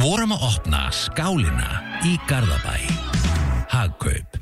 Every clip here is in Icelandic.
vorum að opna skálina í Garðabæ. Hagkaup.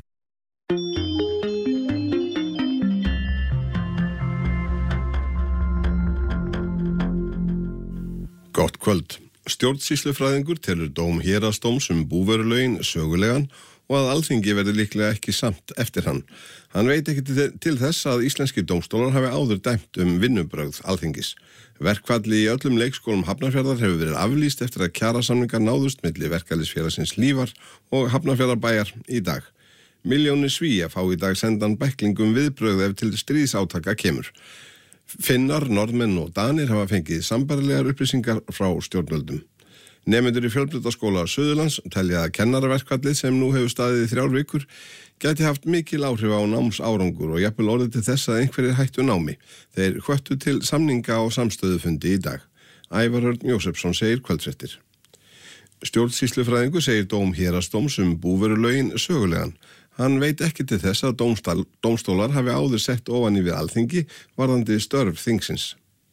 Gott kvöld. Stjórnsýslufræðingur telur dóm héraðsdóms búvörulögin sögulegan og að Alþingi verði líklega ekki samt eftir hann. Hann veit ekki til þess að íslenski dómstólar hafi áður dæmt vinnubrögð Alþingis. Verkfalli í öllum leikskólum Hafnarfjarðar hefur verið aflýst eftir að kjarasamningar náðust milli Verkalýðsfélagsins Hlífar og Hafnarfjarðarbæjar í dag. Milljónir Svía fá í dag sendan bæklingum viðbrögð ef til stríðsátaka kemur. Finnar, Norðmenn og Danir hafa fengið sambærilegar upplýsingar frá stjórnvöldum. Nemendur í Fjölbrautaskóla Suðurlands telja að kennaraverkfallið sem nú hefur staðið í 3 vikur gæti haft mikil áhrif á námsárangur og jafnvel orðið til þess að einhverjir hættu námi. Þeir hvöttu til samninga og samstöðufundi í dag. Ævar Örn Jósefsson segir kvöldfréttir. Stjórnsýslufræðingur segir dóm héraðsdóms búvörulögin sögulegan. Hann veit ekki til þess að dómstólar hafi áður sett ofan í við Alþingi varðandi störf þingsins.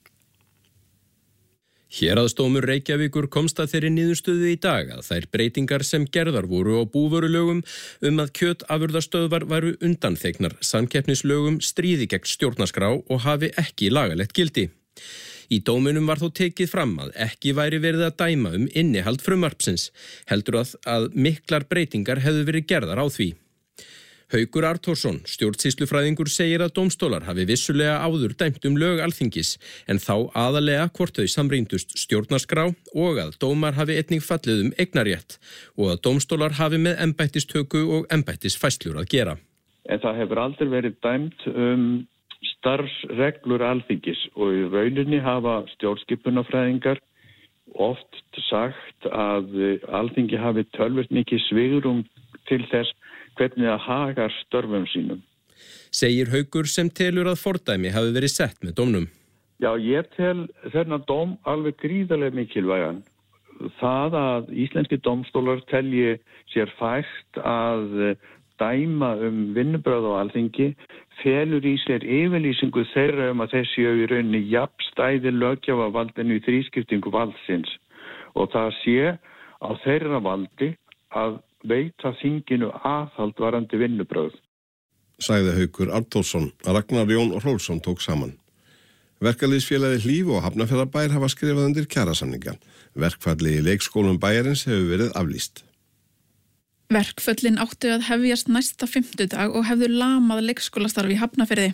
Héraðsdómur Reykjavíkur komst að þeirri niðurstöðu í dag að þær breytingar sem gerðar voru á búvörulögum að kjötafurðastöðvar væru undanþegnar samkeppnislögum stríði gegn stjórnarskrá og hafi ekki lagalegt gildi. Í dóminum var þó tekið fram að ekki væri verið að dæma innihald frumvarpsins, heldur að miklar breytingar hefðu verið gerðar á því. Haukur Arnþórsson, stjórnsýslufræðingur, segir að dómstólar hafi vissulega áður dæmt lög Alþingis, en þá aðalega hvort þau samrýmdust stjórnarskrá og að dómar hafi einnig fallið eignarrétt og að dómstólar hafi með embættistöku og embættisfærslur að gera. En það hefur aldrei verið dæmt starfsreglur Alþingis og í rauninni hafa stjórnskipunarfræðingar oft sagt að Alþingi hafi töluvert mikið svigrúm til þess hvernig að hagar störfum sínum. Segir Haukur sem telur að fordæmi hafi verið sett með dómnum. Já, ég tel þennan dóm alveg gríðarlega mikilvægan. Það að íslenski dómstólar telji sér fært að dæma vinnubrögð á Alþingi felur í sér yfirlýsingu þeirra að þeir séu í rauninni jafnstæði löggjafarvaldinu í þrískiptingu valdsins og það sé á þeirra valdi að veita þinginu aðhald varandi vinnubrögð. Sagði Haukur Arnþórsson. Ragnar Jón Hrólfsson tók saman. Verkalýðsfélagið Hlíf og Hafnarfjarðarbær hafa skrifað undir kjarasamninga. Verkfalli í leikskólum bæjarins hefur verið aflýst. Verkföllin áttu að hefjast næsta 5. og hefðu lamað leikskólastarfi í Hafnarfirði.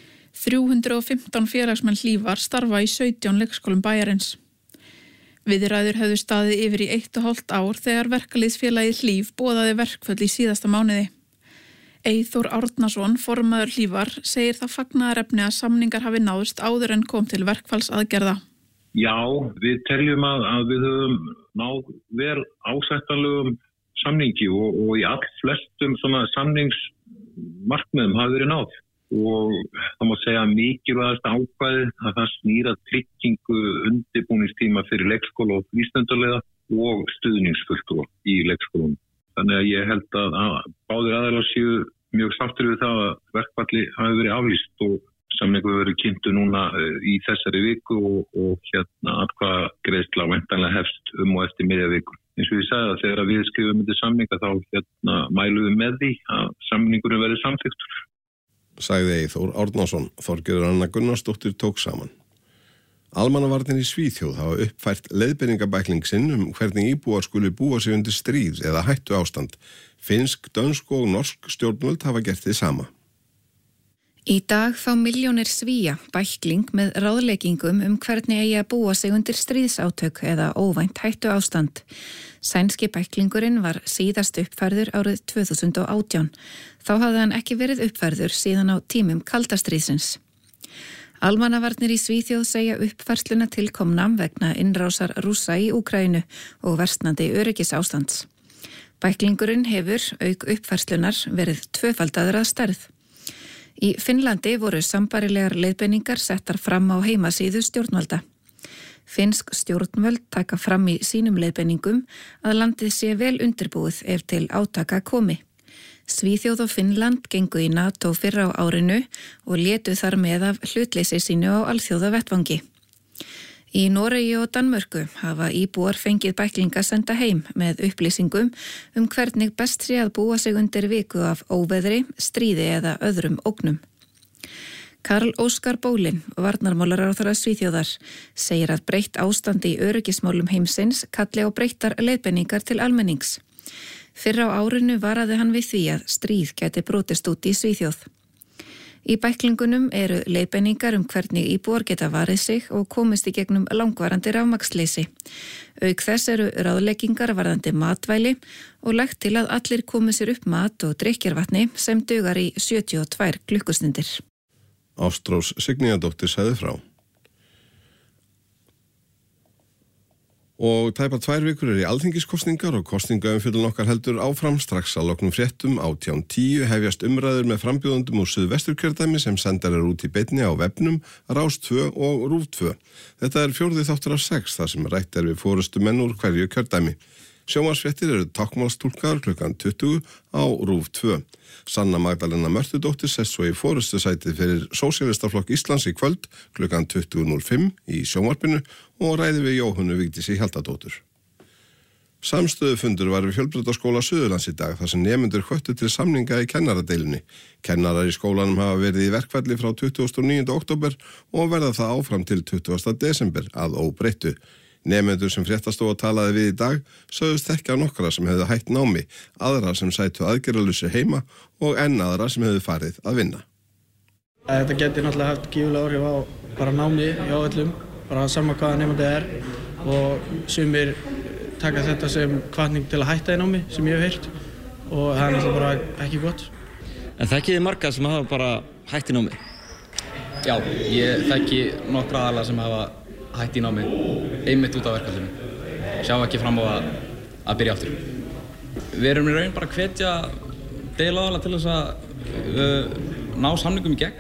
315 félagsmenn Hlífar starfa í 17 leikskólum bæjarins. Viðræður hefðu staðið yfir í 1,5 ár þegar verkalýðsfélagið Hlíf boðaði verkföll í síðasta mánuði. Eyþór Árnason, formaður Hlífar, segir það fagnaðarefni að samningar hafi náðst áður en kom til verkfallsaðgerða. Já, við teljum að við höfum náð vel ásættanlegum samningi og í flestum svona samningsmarkmiðum hafi verið náð. Og það má segja mikilvægast ákvæði að það snýra tryggingu undirbúningstíma fyrir leikskóla og frístundarleiða og stuðningsfulltrúa í leikskólum. Þannig að ég held að báðir aðilar séu mjög sáttir við það að verkfalli hafi verið aflýst og samningu verið kynntu núna í þessari viku og atkvæðagreiðsla væntanlega hefst og eftir miðja viku. Eins og ég sagði að þegar við skrifum undir samninga þá mælum við með því að samningurinn verið samþykktur. Sagði Eyþór Árnason. Þorgerður Anna Gunnarsdóttir tók saman. Almannavarnir í Svíþjóð hafa uppfært leiðbeiningabækling sinn hvernig íbúar skuli búa sig undir stríð eða hættu ástand. Finnsk, dönsk og norsk stjórnvöld hafa gert þið sama. Í dag fá milljónir Svía bækling með ráðleggingum hvernig eigi að búa sig undir stríðsátök eða óvænt hættu ástand. Sænski bæklingurinn var síðast uppfærður árið 2018. Þá hafði hann ekki verið uppfærður síðan á tímum kaldastríðsins. Almannavarnir í Svíþjóð segja uppfærsluna tilkomna vegna innrásar Rússa í Úkraínu og versnandi öryggisástands. Bæklingurinn hefur, auk uppfærslunar, verið tvöfaldaður að stærð. Í Finnlandi voru sambærilegar leiðbeiningar settar fram á heimasíðu stjórnvalda. Finnsk stjórnvöld taka fram í sínum leiðbeiningum að landið sé vel undirbúið ef til átaka komi. Svíþjóð og Finnland gengu í NATO fyrr á árinu og létu þar með af hlutleysi sínu á alþjóðavettvangi. Í Noregi og Danmörku hafa íbúar fengið bæklinga senda heim með upplýsingum hvernig best sé að búa sig undir viku af óveðri, stríði eða öðrum ógnum. Karl Óskar Bólin, varnarmálaráðherra Svíþjóðar, segir að breytt ástand í öryggismálum heimsins kalli á breyttar leiðbeiningar til almennings. Fyrr á árinu varaði hann við því að stríð gæti brotist út í Svíþjóð. Í bæklingunum eru leiðbeiningar hvernig íbúar geta varið sig og komist í gegnum langvarandi rafmagnsleysi. Auk þess eru ráðleggingar varðandi matvæli og lagt til að allir komi sér upp mat og drykkjarvatni sem dugar í 72 klukkustundir. Ástrós Signíðardóttir sagði frá. Og tæpa 2 vikur í alþingiskostningar og kostningaumfjöllun okkar heldur áfram strax að loknum fréttum 18:10 hefjast umræður með frambjóðendum úr Suðvesturkjördæmi sem sendar út í beinni á vefnum, Rás 2 og RÚV 2. Þetta 4. þáttur af 6 þar sem rætt við forystumenn úr hverju kjördæmi. Sjónvarpsfréttir eru táknmálstúlkaðar klukkan 20 á RÚV 2. Sanna Magdalena Mörtudóttir sest svo í forystusætið fyrir Sósíalistaflokk Íslands í kvöld klukkan 20:05 í sjónvarpinu og ræði við Jóhönnu Vigdísi Hjaltadóttur. Samstöðufundur var við Fjölbrautaskóla Suðurlands í dag þar sem nemendur hvöttu til samninga í kennaradeilunni. Kennarar í skólanum hafa verið í verkfalli frá 29. október og verða það áfram til 20. desember að óbreyttu. Nemendur sem fréttastofa talaði við í dag sögðust ekki á nokkra sem hefðu hætt námi, aðra sem sætu aðgerðalösi heima og enn aðra sem hefðu farið að vinna. Þetta getur náttúrulega haft gífurlega áhrif á bara námi hjá öllum, bara sama hvaða nemandi og sumir taka þetta sem hvatning til að hætta í námi sem ég hef heyrt og það náttúrulega bara ekki gott. En þekkið þið marga sem hafa bara hætt í námi? Já, ég þekki nokkra aðala sem hafa hætt í námi einmitt út á verkefninu. Sjá ekki fram á að byrja aftur. Við erum í raun bara að hvetja deilaðala til þess að ná samningum í gegn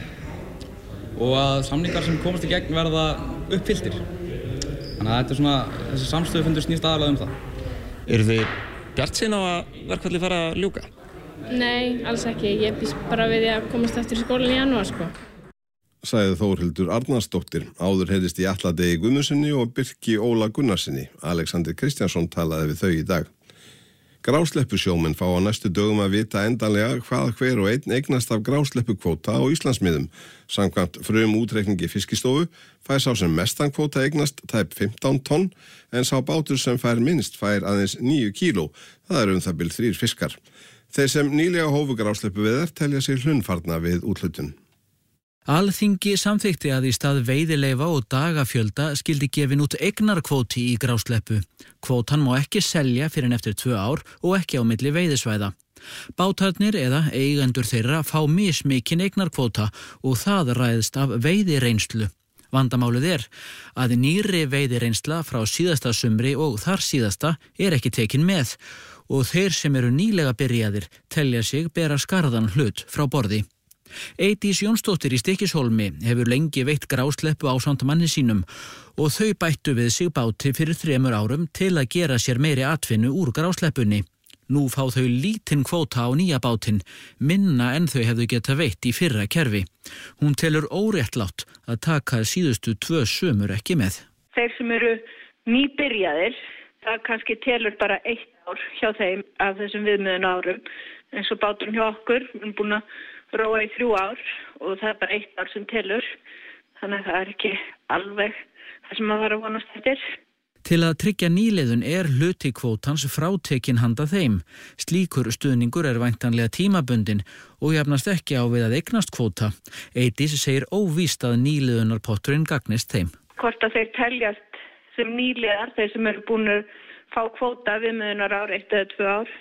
og að samningar sem komast í gegn verða uppfylltir. Þannig að þetta svona, þessi samstöðufundur snýst aðalega það. Eru þið bjartsýn á að verkfallið fara að ljúka? Nei, alls ekki. Ég býst bara við því að komast aftur í skólan í janúar, sko. Sagði Þórhildur Arnarsdóttir. Áður heyrðist í Atla Degi Guðmundsssyni og Birki Óla Gunnarsssyni. Alexander Kristjánsson talaði við þau í dag. Grásleppusjómenn fá á næstu dögum að vita endanlega hvað hver og einn eignast af grásleppukvóta á Íslandsmiðum. Samkvæmt útreikningi Fiskistofu fær sá sem mestan kvóta eignast tæp 15 tonn en sá bátur sem fær minnst fær aðeins 9 kíló. Það það bil 3 fiskar. Þeir sem nýlega hófu grásleppuveiðar telja sig hlunnfarna við úthlutun. Alþingi samþykkti að í stað veiðileyfa og dagafjölda skildi gefin út eignarkvóti í grásleppu. Kvótan má ekki selja fyrir en eftir 2 ár og ekki á milli veiðisvæða. Bátarnir eða eigendur þeirra fá mismikinn eignarkvóta og það ræðst af veiðireynslu. Vandamálið að nýrri veiðireynsla frá síðasta sumri og þar síðasta ekki tekin með og þeir sem eru nýlega byrjaðir telja sig bera skarðan hlut frá borði. Eydís Jónsdóttir í Stykkishólmi hefur lengi veitt grásleppu ásamt manni sínum og þau bættu við sig báti fyrir 3 árum til að gera sér meiri atvinnu úr grásleppunni. Nú fá þau lítinn kvóta á nýja bátinn, minna en þau hefðu geta veitt í fyrra kerfi. Hún telur óréttlátt að taka síðustu 2 sumur ekki með. Þeir sem eru nýbyrjaðir, það kannski telur bara 1 ár hjá þeim af þessum viðmiðun árum. Eins og báturinn hjá okkur, við erum búin að róa í 3 ár og það bara 1 ár sem telur. Þannig að það ekki alveg það sem maður var að vonast eftir. Til að tryggja nýliðun hluti kvótans frátekinn handa þeim. Slíkur stuðningur væntanlega tímabundin og jafnast ekki á við að eignast kvóta. Eydís segir óvíst að nýliðunarpotturinn gagnist þeim. Hvort að þeir teljast sem nýliðar, þeir sem eru búin að fá kvóta viðmiðunar ár 1 eða 2 ár.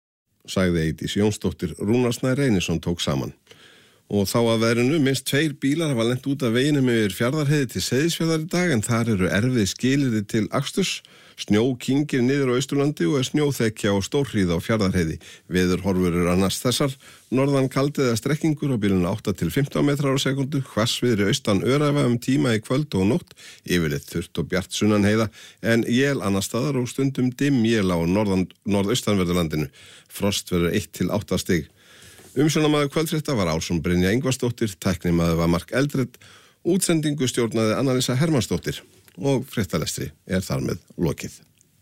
Sagði Eydís Jónsdóttir. Rúnar Snær Reynisson tók saman. Og þá að veðrinu minnst 2 bílar hafa lent út af veginum yfir Fjarðarheiði til Seyðisfjarðar í dag en þar eru erfið skilyrði til aksturs. Snjó kyngir niður á Austurlandi og snjóþekja og stórhríð á Fjarðarheiði. Veðurhorfur annars þessar. Norðan kaldi eða strekkingur á bilinu 8 til 15 metrar á sekundu. Hvassviðri austan öræfa tíma í kvöld og nótt. Yfirleitt þurrt og bjart sunnanheiða en él annars staðar og stundum dimm él á norðaustanverðurlandinu. Frost verður 1 til 8 stig. Umsjónarmaður kvöldfrétta var Ásrún Brynja Ingvarsdóttir, tæknimaður var Mark Eldred, útsendingu stjórnaði Anna-Lísa Hermannsdóttir og fréttalestri þar með lokið.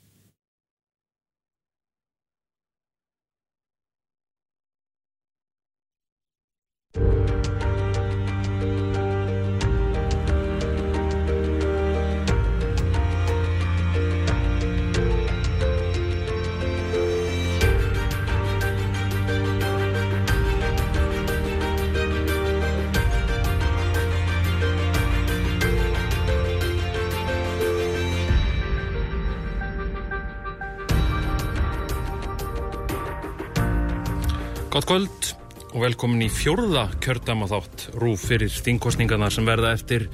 Gott kvöld og velkomin í 4. kjördæmaþátt RÚV fyrir þingkosningarnar sem verða eftir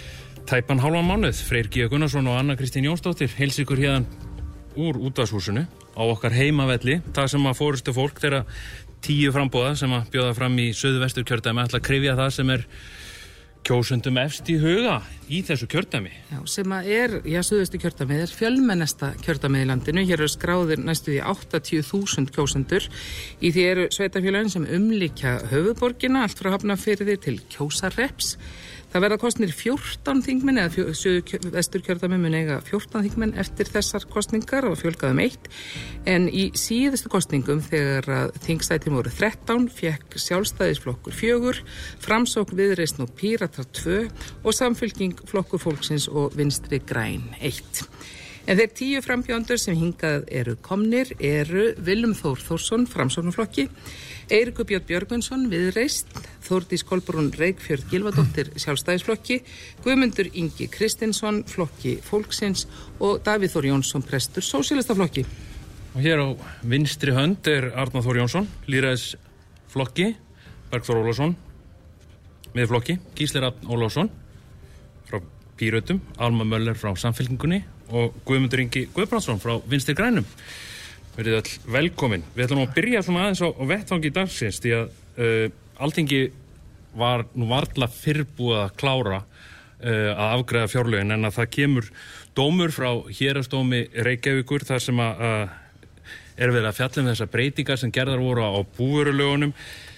tæpan hálfan mánuð. Freyr G. Gunnarsson og Anna Kristín Jónsdóttir heilsa ykkur hérðan úr útvarpshúsinu á okkar heimavelli, það sem að fórustu fólk þeirra 10 framboða sem að bjóða fram í Suðvestur kjördæmi ætla að kryfja það sem kjósendum efst í huga í þessu kjördæmi. Já, sem að Suðvestur kjördæmi fjölmennasta kjördæmi í landinu. Hér eru skráðir næstu því 80.000 kjósendur. Í því eru sveitarfélögin sem umlíkja höfuðborgina, allt frá Hafnarfirði til Kjósarhrepps. Það verða kosnir 14 þingmenn eða Suðvestur kjördæmi mun eiga 14 þingmenn eftir þessar kosningar og fjölgaðum 1. En í síðustu kosningum þegar þingsætin voru 13 fékk Sjálfstæðisflokkur 4, Framsókn, Viðreisn og Píratar 2 og Samfylking, Flokkur fólksins og Vinstri græn 1. En þeir 10 frambjóðendur sem hingað eru komnir eru Willum Þór Þórsson, Framsóknarflokki, Eiríkur Björn Björgvinsson, Viðreisn, Þórdís Kolbrún Reykfjörð Gylfadóttir, Sjálfstæðisflokki, Guðmundur Ingi Kristinsson, Flokki fólksins og Davíð Þór Jónsson, prestur Sósíalistaflokki. Og hér á vinstri hönd Arnar Þór Jónsson, lýðræðisflokki, Bergþór Ólafsson, Miðflokki, Gísli Rafn Ólafsson frá Pírötum, Alma Möller frá Samfylkingunni og Guðmundur Ingi Guðbrandsson frá Vinstri grænum. Verið öll velkomin. Við ætlum að byrja svona aðeins á vettvangi dagsins því að Alþingi var nú varla fyrrbúið að klára að afgreiða fjárlögin en að það kemur dómur frá Héraðsdómi Reykjavíkur þar sem að verið að fjalla þessar breytingar sem gerðar voru á búvörulögunum.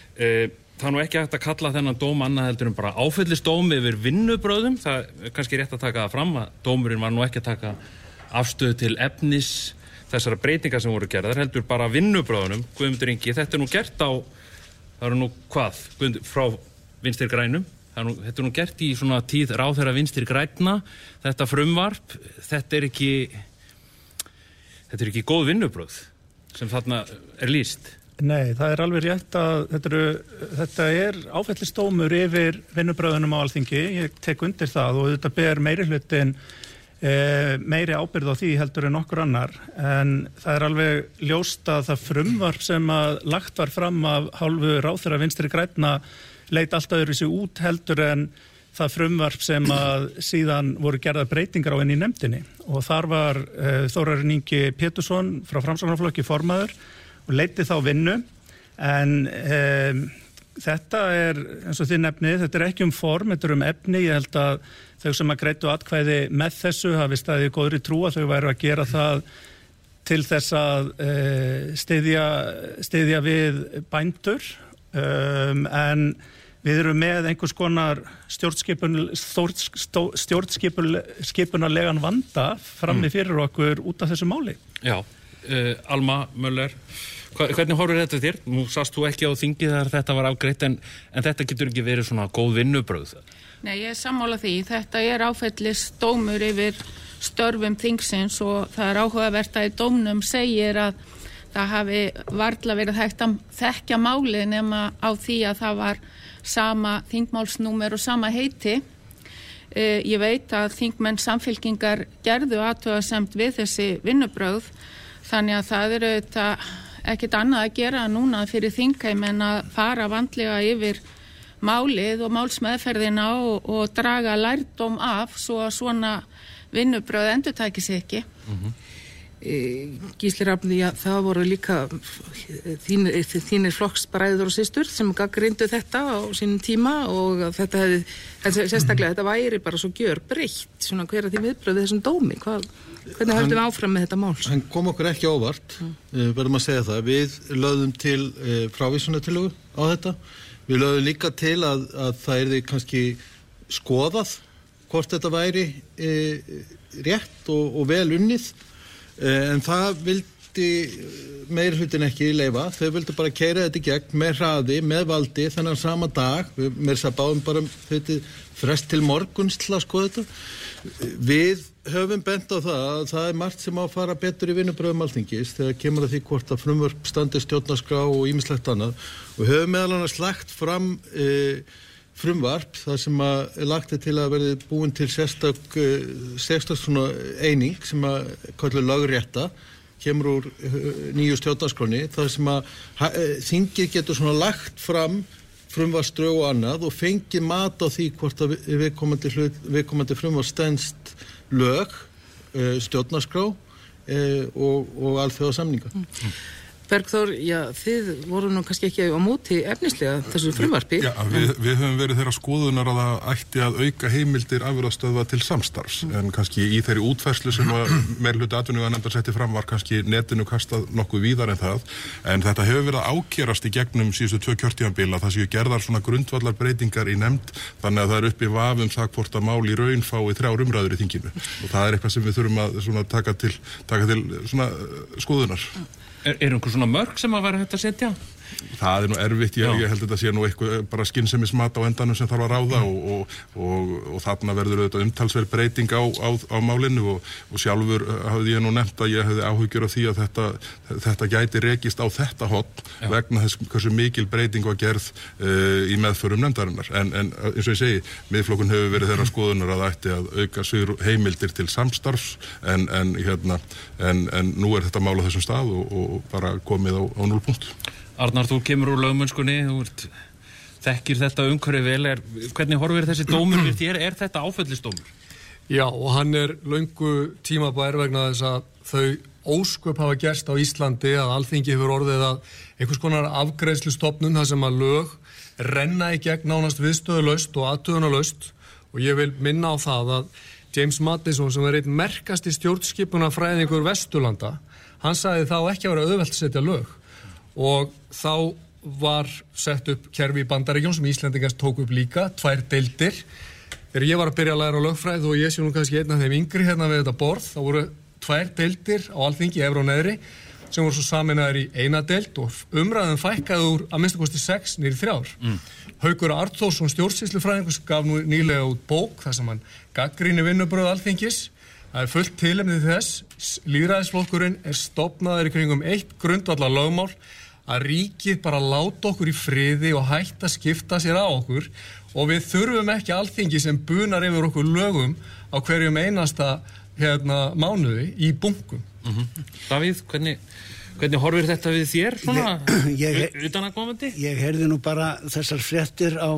Það nú ekki hægt að kalla þennan dóm annað heldur bara áfellisdóm yfir vinnubröðum. Það kannski rétt að taka það fram að dómurinn var nú ekki að taka afstöðu til efnis þessara breytingar sem voru gerðar, heldur bara vinnubröðunum. Guðmundur Ingi, þetta nú gert á, það eru nú hvað, frá Vinstri grænum, þetta nú gert í svona tíð ráðherra Vinstri grænna, þetta frumvarp, þetta er ekki góð vinnubröð sem þarna lýst. Nei, það alveg rétt að þetta áfellisdómur yfir vinnubröðunum á Alþingi, ég tek undir það og þetta ber meirihlutin meiri ábyrgð á því heldur en okkur annar, en það alveg ljóst að það frumvarp sem að lagt var fram af hálfu ráðherra Vinstri grænna leit allt öðruvísi út heldur en það frumvarp sem að síðan voru gerðar breytingar á inn í nefndinni og þar var Þórarinn Ingi Pétursson frá Framsóknarflokki formaður og leiddi þá vinnu en þetta eins og þið nefnið, þetta ekki form, þetta efni, ég held að þau sem að greiddu atkvæði með þessu hafi staðið í góðri trú að þau væru að gera það til þess að styðja við bændur en við erum með einhvers konar stjórnskipunarlegan vanda frammi fyrir okkur út af þessu máli. Já, Alma Möller, hvernig horfir þetta þér? Nú sast þú ekki á þingi þegar þetta var afgreitt en þetta getur ekki verið svona góð vinnubrögð. Nei, ég sammála því. Þetta áfellisdómur yfir störfum þingsins og það áhugavert að í dómnum segir að það hafi varla verið hægt að þekkja málið nema á því að það var sama þingmálsnúmer og sama heiti. Ég veit að þingmenn Samfylkingar gerðu athugasemd við þessi vinnubrögð þannig að það auðvitað ekkert annað að gera núna fyrir þingheim en að fara vandlega yfir málið og málsmeðferðina og draga lærdóm af svo að svona vinnubrögð endurtaki sig ekki. Gísli Rafn, það voru líka þínir flokksbræður og systur sem gagnrýndu þetta á sínum tíma og þetta væri bara svo gjörbreytt, svona hver að því viðbrögð við þessum dómi, hvernig höldum við áfram með þetta mál? Hann kom okkur ekki óvart, verðum að segja það, við lögðum til frávísunartillögu á þetta, við lögðum líka til að það yrði kannski skoðað hvort þetta væri rétt og vel unnið, en það vildi meirihlutin ekki leyfa. Þau vildi bara keyra þetta í gegn með hraði, með valdi, þennan sama dag. Við með þess að báðum bara frest til morguns til að skoða þetta. Við höfum bent á það að það margt sem á að fara betur í vinnubrögðum Alþingis þegar kemur að því hvort að frumvörp standi stjórnarskrá og ýmislegt annað, og höfum meðal annars lagt fram frumvarp þar sem að lagt til að verði búin til sérstök svona eining sem að kallar lögrétta, kemur úr nýju stjórnarskránni, þar sem að þingið getur svona lagt fram frumvarpsdrög og annað og fengið mat á því hvort að viðkomandi frumvarp stenst lög, stjórnarskrá og alþjóðasamninga. Bergþór, þið voru nú kannski ekki á móti efnislega þessu frumvarpi. Já, við höfum verið þeirra skoðunar að það ætti að auka heimildir afurðastöðva til samstarfs, en kannski í þeirri útfærslu sem meirihluti atvinnuveganefndar setti fram var kannski netinu kastað nokkuð víðar en það, en þetta hefur verið að ágerast í gegnum síðustu 2 kjörtímabil að það séu gerðar svona grundvallar breytingar í nefnd, þannig að það er uppi vafum það hvort að mál í raun fái 3 umræður í þinginu, og það er eitthvað sem við þurfum að svona taka til svona skoðunar. Er einhver svona mörk sem að vera hægt að setja? Það er nú erfitt, ég held að þetta sé nú eitthvað bara skynsemismat á endanum sem þarf að ráða og þarna verður auðvitað umtalsverð breyting á málinu og sjálfur hafði ég nú nefnt að ég hefði áhyggjur af því að þetta gæti rekist á þetta hotn vegna þess hversu mikil breyting var gerð í meðförum nefndarinnar. En eins og ég segi, Miðflokkun hefur verið þeirra skoðunar að ætti að auka heimildir til samstarfs en nú er þetta mál á þessum stað og bara komið á 0 punkt. Arnar, þú kemur úr lögmennskunni, þú þekkir þetta umhverfi vel, hvernig horfir þessi dómur við þér, er þetta áfellisdómur? Já, og hann er löngu tímabær vegna þess að þau ósköp hafa gerst á Íslandi að Alþingi hefur orðið að einhvers konar afgreiðslustofnun þar sem að lög renna í gegn nánast viðstöðulaust og athugunarlaust, og ég vil minna á það að James Madison, sem er einn merkasti stjórnskipunarfræðingur Vesturlanda, hann sagði þá ekki að vera auðvelt að setja lög. Og þá var sett upp kerfi í Bandaríkjunum sem Íslendingars tók upp líka, 2 deildir. Þegar ég var að byrja að læra á lögfræði og ég sé nú kannski einn af þeim yngri hérna við þetta borð, þá voru 2 deildir á Alþingi, efri og neðri, sem voru svo sameinaðir í 1 deild og umræðum fækkaði úr að minnsta kosti 6 niður í 3. Haukur Arnþórsson, stjórnsýslufræðingur, gaf nú nýlega út bók þar sem hann gagnrýnir vinnubrögð Alþingis. Það er fullt tilefni þess, lýðræðisflokkurinn er stofnaður í kringum 1 grundvallar lögmál, að ríkið bara láta okkur í friði og hætta að skipta sér á okkur, og við þurfum ekki Alþingi sem bunar yfir okkur lögum á hverjum einasta mánuði í bunkum. Davíð, hvernig horfir þetta við þér svona utanaðkomandi? Ég heyrði nú bara þessar fréttir á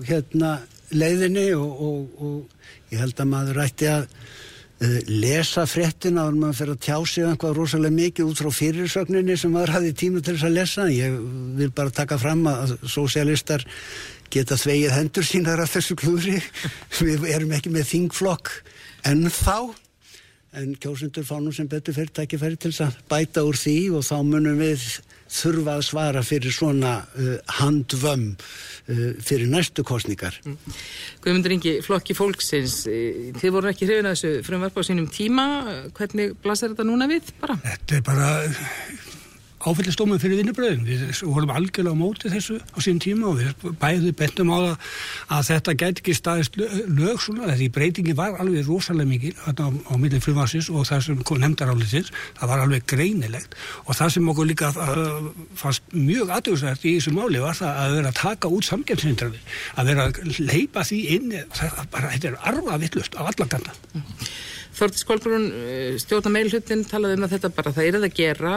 leiðinni og ég held að maður ætti að lesa fréttina og maður fyrir að tjá sig eitthvað rosalega mikið út frá fyrirsögninni sem maður hafði tíma til þess að lesa. Ég vil bara taka fram að sósíalistar geta þvegið hendur sínar af þessu klúðri. Við erum ekki með þingflokk ennþá, en kjósendur fá nú sem betur fyrir tækifæri til þess að bæta úr því, og þá munum við þurfa að svara fyrir svona handvömm fyrir næstu kosningar. Guðmundur Ingi, Flokki fólksins, þið voru ekki hrifin að þessu frumvarp á sínum tíma, hvernig blasir þetta núna við bara? Þetta er bara áfellisdómur fyrir vinnubröðum. Við vorum algjörlega á móti þessu á sínum tíma og við bæði bentum á að þetta gæti ekki staðist lög svona. Þessi breytingi var alveg rosalega mikil á milli frumvarpsins og það sem kom nefndarálitsins, það var alveg greinilegt, og það sem okkur líka fannst mjög athyglisvert í þessu máli var það að vera að taka út samkeppnishindranir, að vera að hleypa því inn, þetta er arfavitlaust á allan kanta. Þórdís Kolbrún, stjórnarmeirihlutin talaði að þetta bara, það yrði að gera,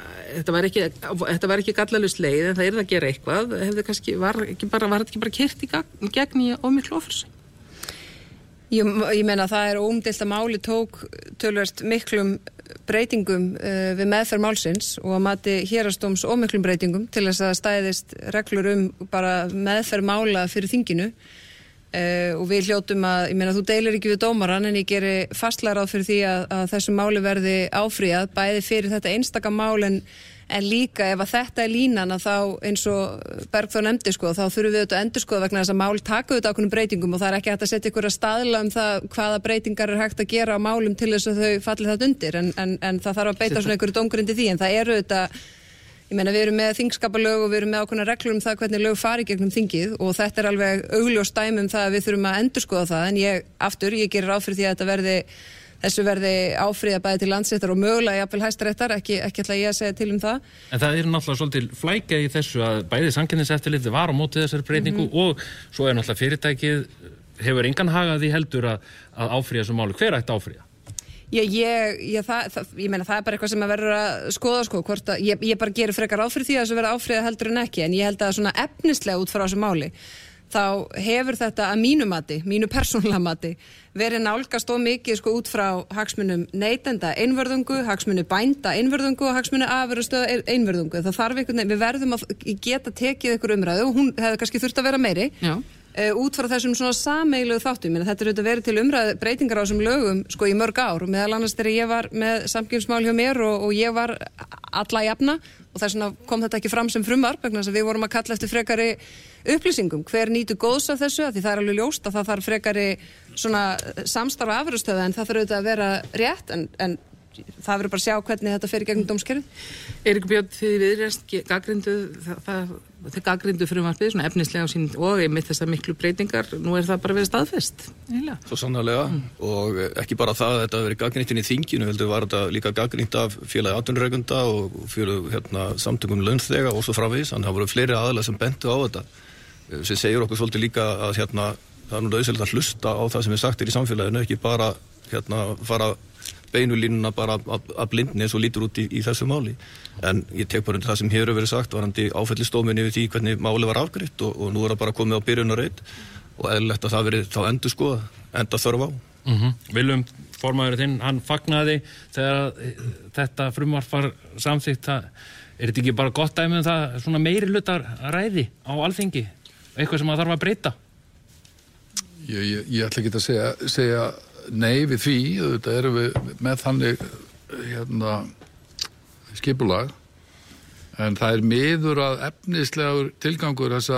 þetta var ekki gallalust leið, en það yrði að gera eitthvað, var þetta ekki bara keyrt í gegn í ómiklu ofursi? Ég meina að það er óumdeilt að máli tók töluvert miklum breytingum við meðferð málsins og að mati héraðsdóms ómiklum breytingum til þess að stæðist reglur bara meðferð mála fyrir þinginu. og við hljótum að, ég meina þú deilir ekki við dómaran en ég geri fastlega ráð fyrir því að þessu máli verði áfrýjað bæði fyrir þetta einstaka mál en líka ef að þetta línan að þá eins og Bergþór nefndi sko þá þurfum við að endurskoða vegna þess að mál taka auðvitað ákveðnum breytingum og það ekki hægt að setja ykkur að staðla það hvaða breytingar hægt að gera á málum til þess að þau falli það undir en það þarf að beita svona ykkur dómgrindi því en það auðvitað ég meina við erum með þingskapalög og við erum með ákveðna reglur það hvernig lög fari gegnum þingið og þetta alveg augljós dæmi það að við þurfum að endurskoða það en ég gerir ráð fyrir því að þetta þessu verði áfrýjað bæði til Landsréttar og mögulega jafnvel Hæstaréttar, ekki ætla ég að segja til það. En það náttúrulega svolítið flækja í þessu að bæði Samkeppniseftirlitið var á móti þessari breytingu og svo náttúrulega fyrirtækið hefur engan hagað því heldur að áfrýja þessu máli. Hver ætti áfrýja? Ég meina það bara eitthvað sem að verður að skoða sko, hvort að ég bara gerir frekar ráð fyrir því að þessu verði áfrýjað heldur en ekki en ég held að svona efnislega út frá þessu máli þá hefur þetta að mínu persónulega mati verið nálgast of mikið sko út frá hagsmunum neytenda einvörðungu, hagsmunu bænda einvörðungu og hagsmunu afurðastöða einvörðungu. Það þarf einhvern veginn, við verðum að geta tekið ykkur umræðu og hún hefði kannski þurft að vera meiri út frá þessum svona sameigilegu þáttum. Þetta auðvitað verið til umræðu breytingar á þessum lögum sko í mörg ár og meðal annars þegar ég var með samkeppnismál hjá mér og ég var alla jafna og þess vegna kom þetta ekki fram sem frumvarp vegna þess að við vorum að kalla eftir frekari upplýsingum, hver nýtur góðs af þessu af því það alveg ljóst að það þarf frekari svona samstarf af afurðastöða en það þarf auðvitað að vera rétt en það verður bara að sjá hvernig þetta fer í gegnum dómskerfið. Eiríkur Björn, þið viðreist gagnrýndu frumvarpið svona efnislega á sín og einmitt þessar miklu breytingar, nú það bara verið staðfest. Svo sannarlega og ekki bara það að þetta verið gagnrýnt inn í þinginu, heldur var þetta líka gagnrýnt af félagi atvinnurekenda og félagi samtökum launþega og svo framvegis, þannig að það voru fleiri aðilar sem bentu á þetta sem segir okkur svolítið líka að það er nú nauðsynlegt að hlusta á það sem sagt í samfélaginu, ekki bara fara beinulínuna bara að blindni eins og lítur út í þessu máli. En ég tek bara undir það sem hefur verið sagt varandi áfellisdóminn yfir því hvernig máli var afgreitt og nú það bara komið á byrjunarreit og eðlilegt að það verið þá endurskoða, enda þörf á. Willum, formaðurinn þinn, hann fagnaði þegar þetta frumvarp var samþykkt. Þetta ekki bara gott dæmi það svona meiri hlutar ræði á Alþingi? Eitthvað sem það þarf að breyta? Ég ætla ekki að segja nei við því, þetta erum við með þannig skipulag en það er miður að efnislegur tilgangur þessa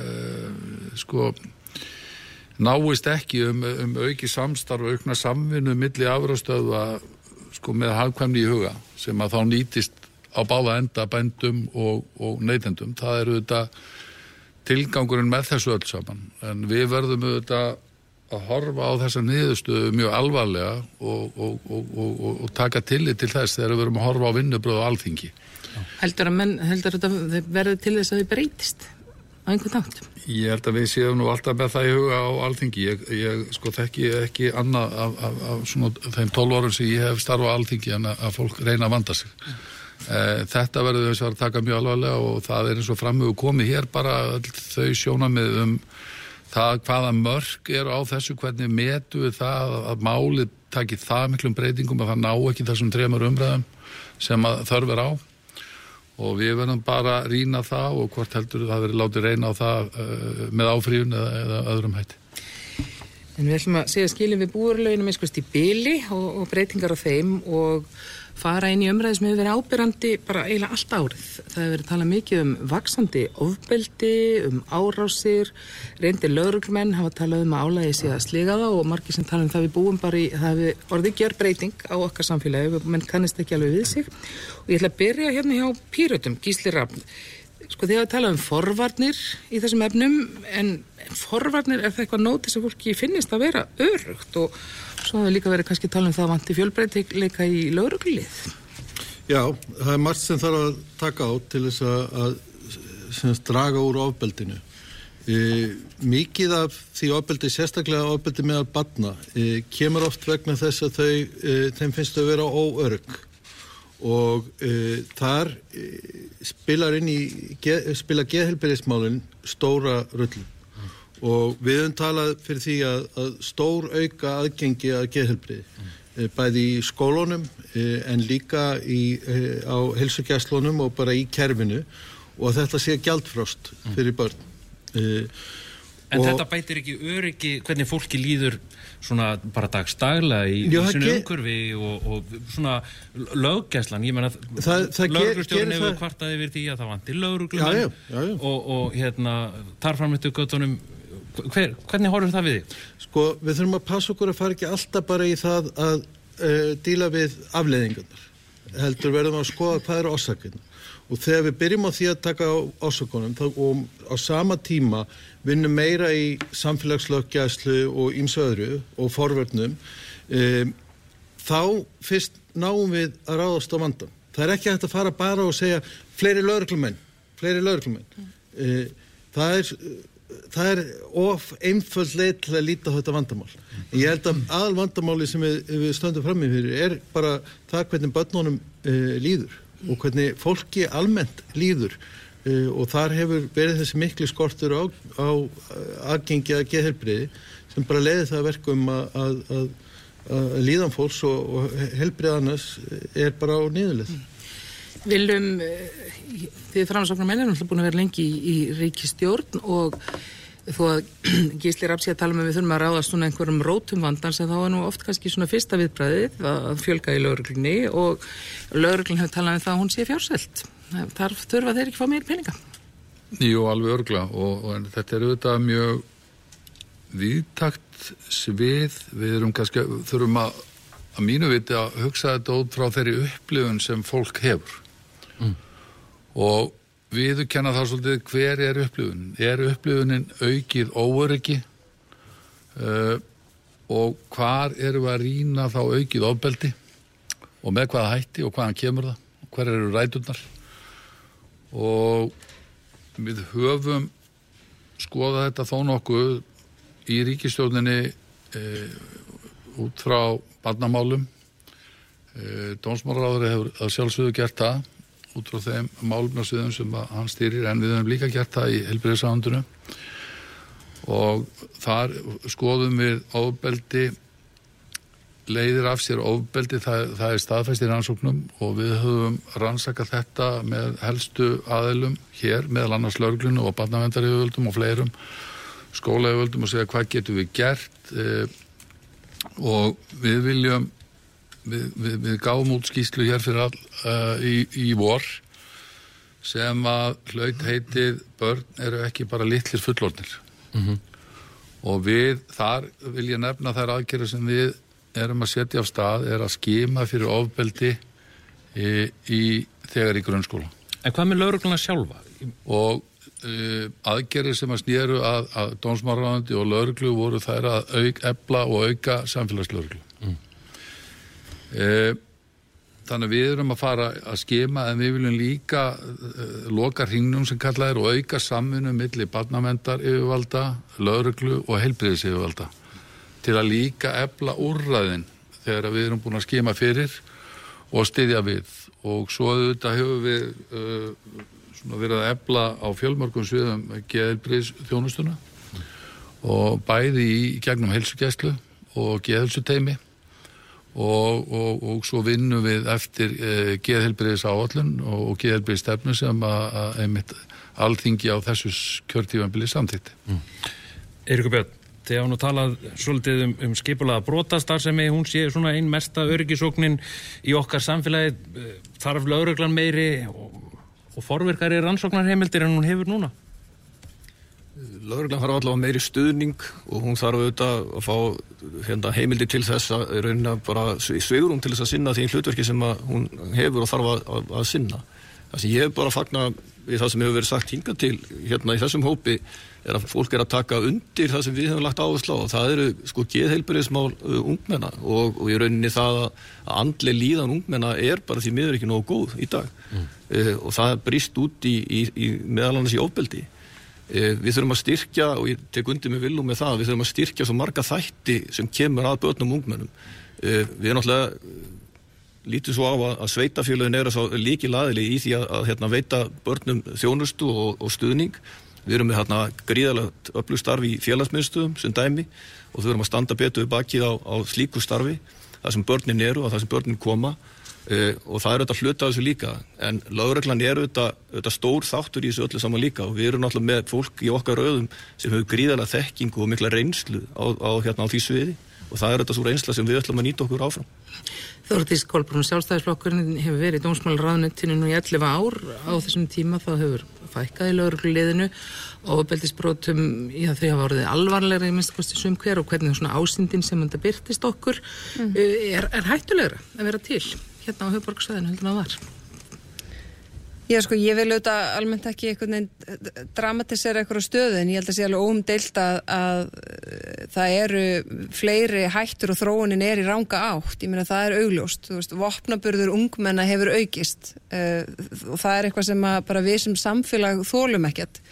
náist ekki auki samstarf og aukna samvinnu milli afurðastöðva með hagkvæmni í huga sem að þá nýtist á báða enda bændum og neytendum. Það er auðvitað tilgangurinn með þessu öll saman en við verðum auðvitað að horfa á þessa niðurstöðu mjög alvarlega og taka tillit til þess þegar við erum að horfa á vinnubröð á Alþingi. Heldur þetta verður til þess að þið breytist á einhvern nátt? Ég held að við séum nú alltaf með það í huga á Alþingi. Ég þekki ekki annað af svona þeim 12 árum sem ég hef starfað á Alþingi en að fólk reyna að vanda sig. Þetta verður þess að taka mjög alvarlega og það er eins og framöfu komið hér bara þau sjónarmið það hvaða mörk á þessu, hvernig metum við það að málið taki það miklum breytingum að það ná ekki þessum 3 umræðum sem að þörf á og við verðum bara að rýna það og hvort heldur það verið látið reyna á það með áfrýjun eða öðrum hætti. En við ætlum að segja skilin við búurlöginum einhvers í bili og breytingar á þeim og fara inn í umræði sem hefur verið ábyrrandi bara eiginlega allt árið. Það hefur verið talað mikið vaxandi ofbeldi, árásir, reyndir lögreglumenn hafa talað að álagið sé að sliga það og margir sem tala það við búum bara í, það hefur orðið gjörbreyting á okkar samfélagi, menn kannist ekki alveg við sig. Og ég ætla að byrja hérna hjá Pírötum, Gísli Rafn. Þið hafa talað forvarnir í þessum efnum, en forvarnir það eitthvað nótið sem fólki finnist að vera örugt og svo hefur líka verið kannski talað það vanti fjölbreytileika í lögreglulið. Já, það er margt sem þarf að taka á til þess að draga úr ofbeldinu. Mikið af því ofbeldi, sérstaklega ofbeldi meðal barna, kemur oft vegna þess að þeim finnst þau vera óörugg. Og þar spila geðheilbrigðismálin stóra rullu og við höfum talað fyrir því að stór auka aðgengi að geðheilbrigði bæði í skólunum en líka á heilsugæslunum og bara í kerfinu og að þetta sé gjaldfrost fyrir börn. En þetta bætir ekki öryggi hvernig fólki líður svona bara dagstaglega í sínu umhverfi og svona löggæslan, ég meina lögreglustjórinn hefur kvartað yfir því að það vanti lögreglumenn og þar frammittu göttunum, hvernig horfum það við þig? Sko, við þurfum að passa okkur að fara ekki alltaf bara í það að díla við afleiðingarnar, heldur verðum að skoða hvað eru orsakirnar. Og þegar við byrjum á því að taka á orsökunum og á sama tíma vinnum meira í samfélagslöggæslu og ýmsu öðru og forvörnum, þá fyrst náum við að ráðast á vandann. Það er ekki hægt að fara bara og segja fleiri lögreglumenn. Það er of einföld leið til að líta á þetta vandamál. Ég held að aðalvandamáli sem við stöndum fram í fyrir er bara það hvernig börnunum líður og hvernig fólki almennt líður og þar hefur verið þessi miklu skortur á aðgengi að geðheilbrigði sem bara leiði það verkum að líðan fólks og heilbrigði annars er bara á niðurleið. Viljum, þið framsóknarmenn erum búin að vera lengi í ríkisstjórn og þó að Gísli Rafn sé að tala með við þurfum að ráðast svona einhverjum rótum vandans en þá er nú oft kannski svona fyrsta viðbragðið að fjölga í lögreglunni og lögreglun hefur talað um það að hún sé fjárselt. Þar þurfa þeir ekki fá meir peninga. Jú, alveg örgla og þetta er auðvitað mjög víðtakt svið. Við erum kannski, þurfum að mínu viti að hugsa þetta út frá þeirri upplifun sem fólk hefur. Og viðurkenna það svolítið hver er upplifunin. Er upplifunin aukið óöryggi og hvar erum við að rýna þá aukið ofbeldi og með hvaða hætti og hvaðan kemur það og hver eru ræturnar. Og við höfum skoðað þetta þó nokkuð í ríkisstjórninni út frá barnamálum. Dómsmálaráðherra hefur að sjálfsögðu gert það út frá þeim málefnasviðum sem hann stýrir en við höfum líka gert það í heilbrigðisráðuneytinu og þar skoðum við ofbeldi, leiðir af sér ofbeldi, það er staðfest í rannsóknum og við höfum rannsakað þetta með helstu aðilum hér, meðal annars lögreglunni og barnaverndaryfirvöldum og fleirum skólayfirvöldum og segja hvað getum við gert og við viljum Við gáum út skýrslu hér fyrir í vor sem að hlaut heitið börn eru ekki bara litlir fullorðnir. Og við þar vil ég nefna þær aðgerðir sem við erum að setja af stað er að skima fyrir ofbeldi þegar í grunnskóla. En hvað með lögregluna sjálfa? Og aðgerðir sem að snéru að dómsmálaráðuneyti og lögreglu voru þær að efla og auka samfélagslögreglu. Þannig við erum að fara að skima en við viljum líka loka hringnum sem kallað er og auka samvinnu milli barnaverndaryfirvalda, lögreglu og heilbrigðisyfirvalda til að líka efla úrræðin þegar við erum búin að skima fyrir og styðja við og svo auðvitað hefur við verið að efla á fjölmörgum sviðum geðheilbrigðisþjónustuna og bæði í gegnum heilsugæslu og geðheilsuteymi og svo vinnum við eftir geðheilbrigðisáætlun og geðheilbrigðisstefnu sem að einmitt Alþingi á þessu kjörtímabili samþykkti. Eiríkur Björn, þið hafa nú talað svolítið um skipulaða brotastarfsemi, hún sé svona ein mesta öryggisógnin í okkar samfélagi, þarf lögreglan meiri og forvirkari rannsóknarheimildir en hún hefur núna? Lögreglan þarf allavega meiri stuðning og hún þarf auðvitað að fá heimildi til þess að rauninna bara svigrúm til þess að sinna því hlutverki sem hún hefur og þarf að sinna. Það sem ég bara fagna við það sem hefur verið sagt hingað til hérna í þessum hópi er að fólk er að taka undir það sem við hefum lagt áherslu á og það eru sko geðheilbrigðismál ungmenna og í rauninni það að andleg líðan ungmenna er bara því miður ekki nógu góð í dag og það brýst út í meðal annars í ofbeldi. Við þurfum að styrkja, og ég tek undir með Willum með það, við þurfum að styrkja svo marga þætti sem kemur að börnum og ungmennum. Við erum náttúrulega lítið svo á að sveitafélögin eru svo lykilaðili í því að veita börnum þjónustu og stuðning. Við erum með gríðarlegt öflugt starf í félagsmiðstöðum sem dæmi og þurfum að standa betur við bakið á slíku starfi, þar sem börnin eru og þar sem börnin koma. og það auðvitað hluta af þessu líka, en lögreglan auðvitað stór þáttur í þessu öllu saman líka og við erum náttúrulega með fólk í okkar röðum sem hefur gríðarlega þekkingu og mikla reynslu á því sviði og það auðvitað svo reynsla sem við ætlum að nýta okkur áfram. Þórdís Kolbrún, Sjálfstæðisflokkurinn hefur verið í dómsmálaráðuneytinu nú í 11 ár á þessum tíma, þá hefur fækkað í lögregluliðinu og ofbeldisbrotum, þau hafa orðið alvarlegra í minnsta kosti sum hver og hvernig svona ásýndin sem þetta birtist okkur er hættulegra að vera til hérna á höfuðborgarsvæðinu heldur en það var. Já, sko, ég vil auðvitað almennt ekki einhvern veginn dramatisera eitthvað stöðu en ég held að sé alveg óumdeilt að það eru fleiri hættur og þróunin í ranga átt. Ég meina það augljóst. Þú veist, vopnaburður ungmenna hefur aukist og það eitthvað sem bara við sem samfélag þolum ekkert.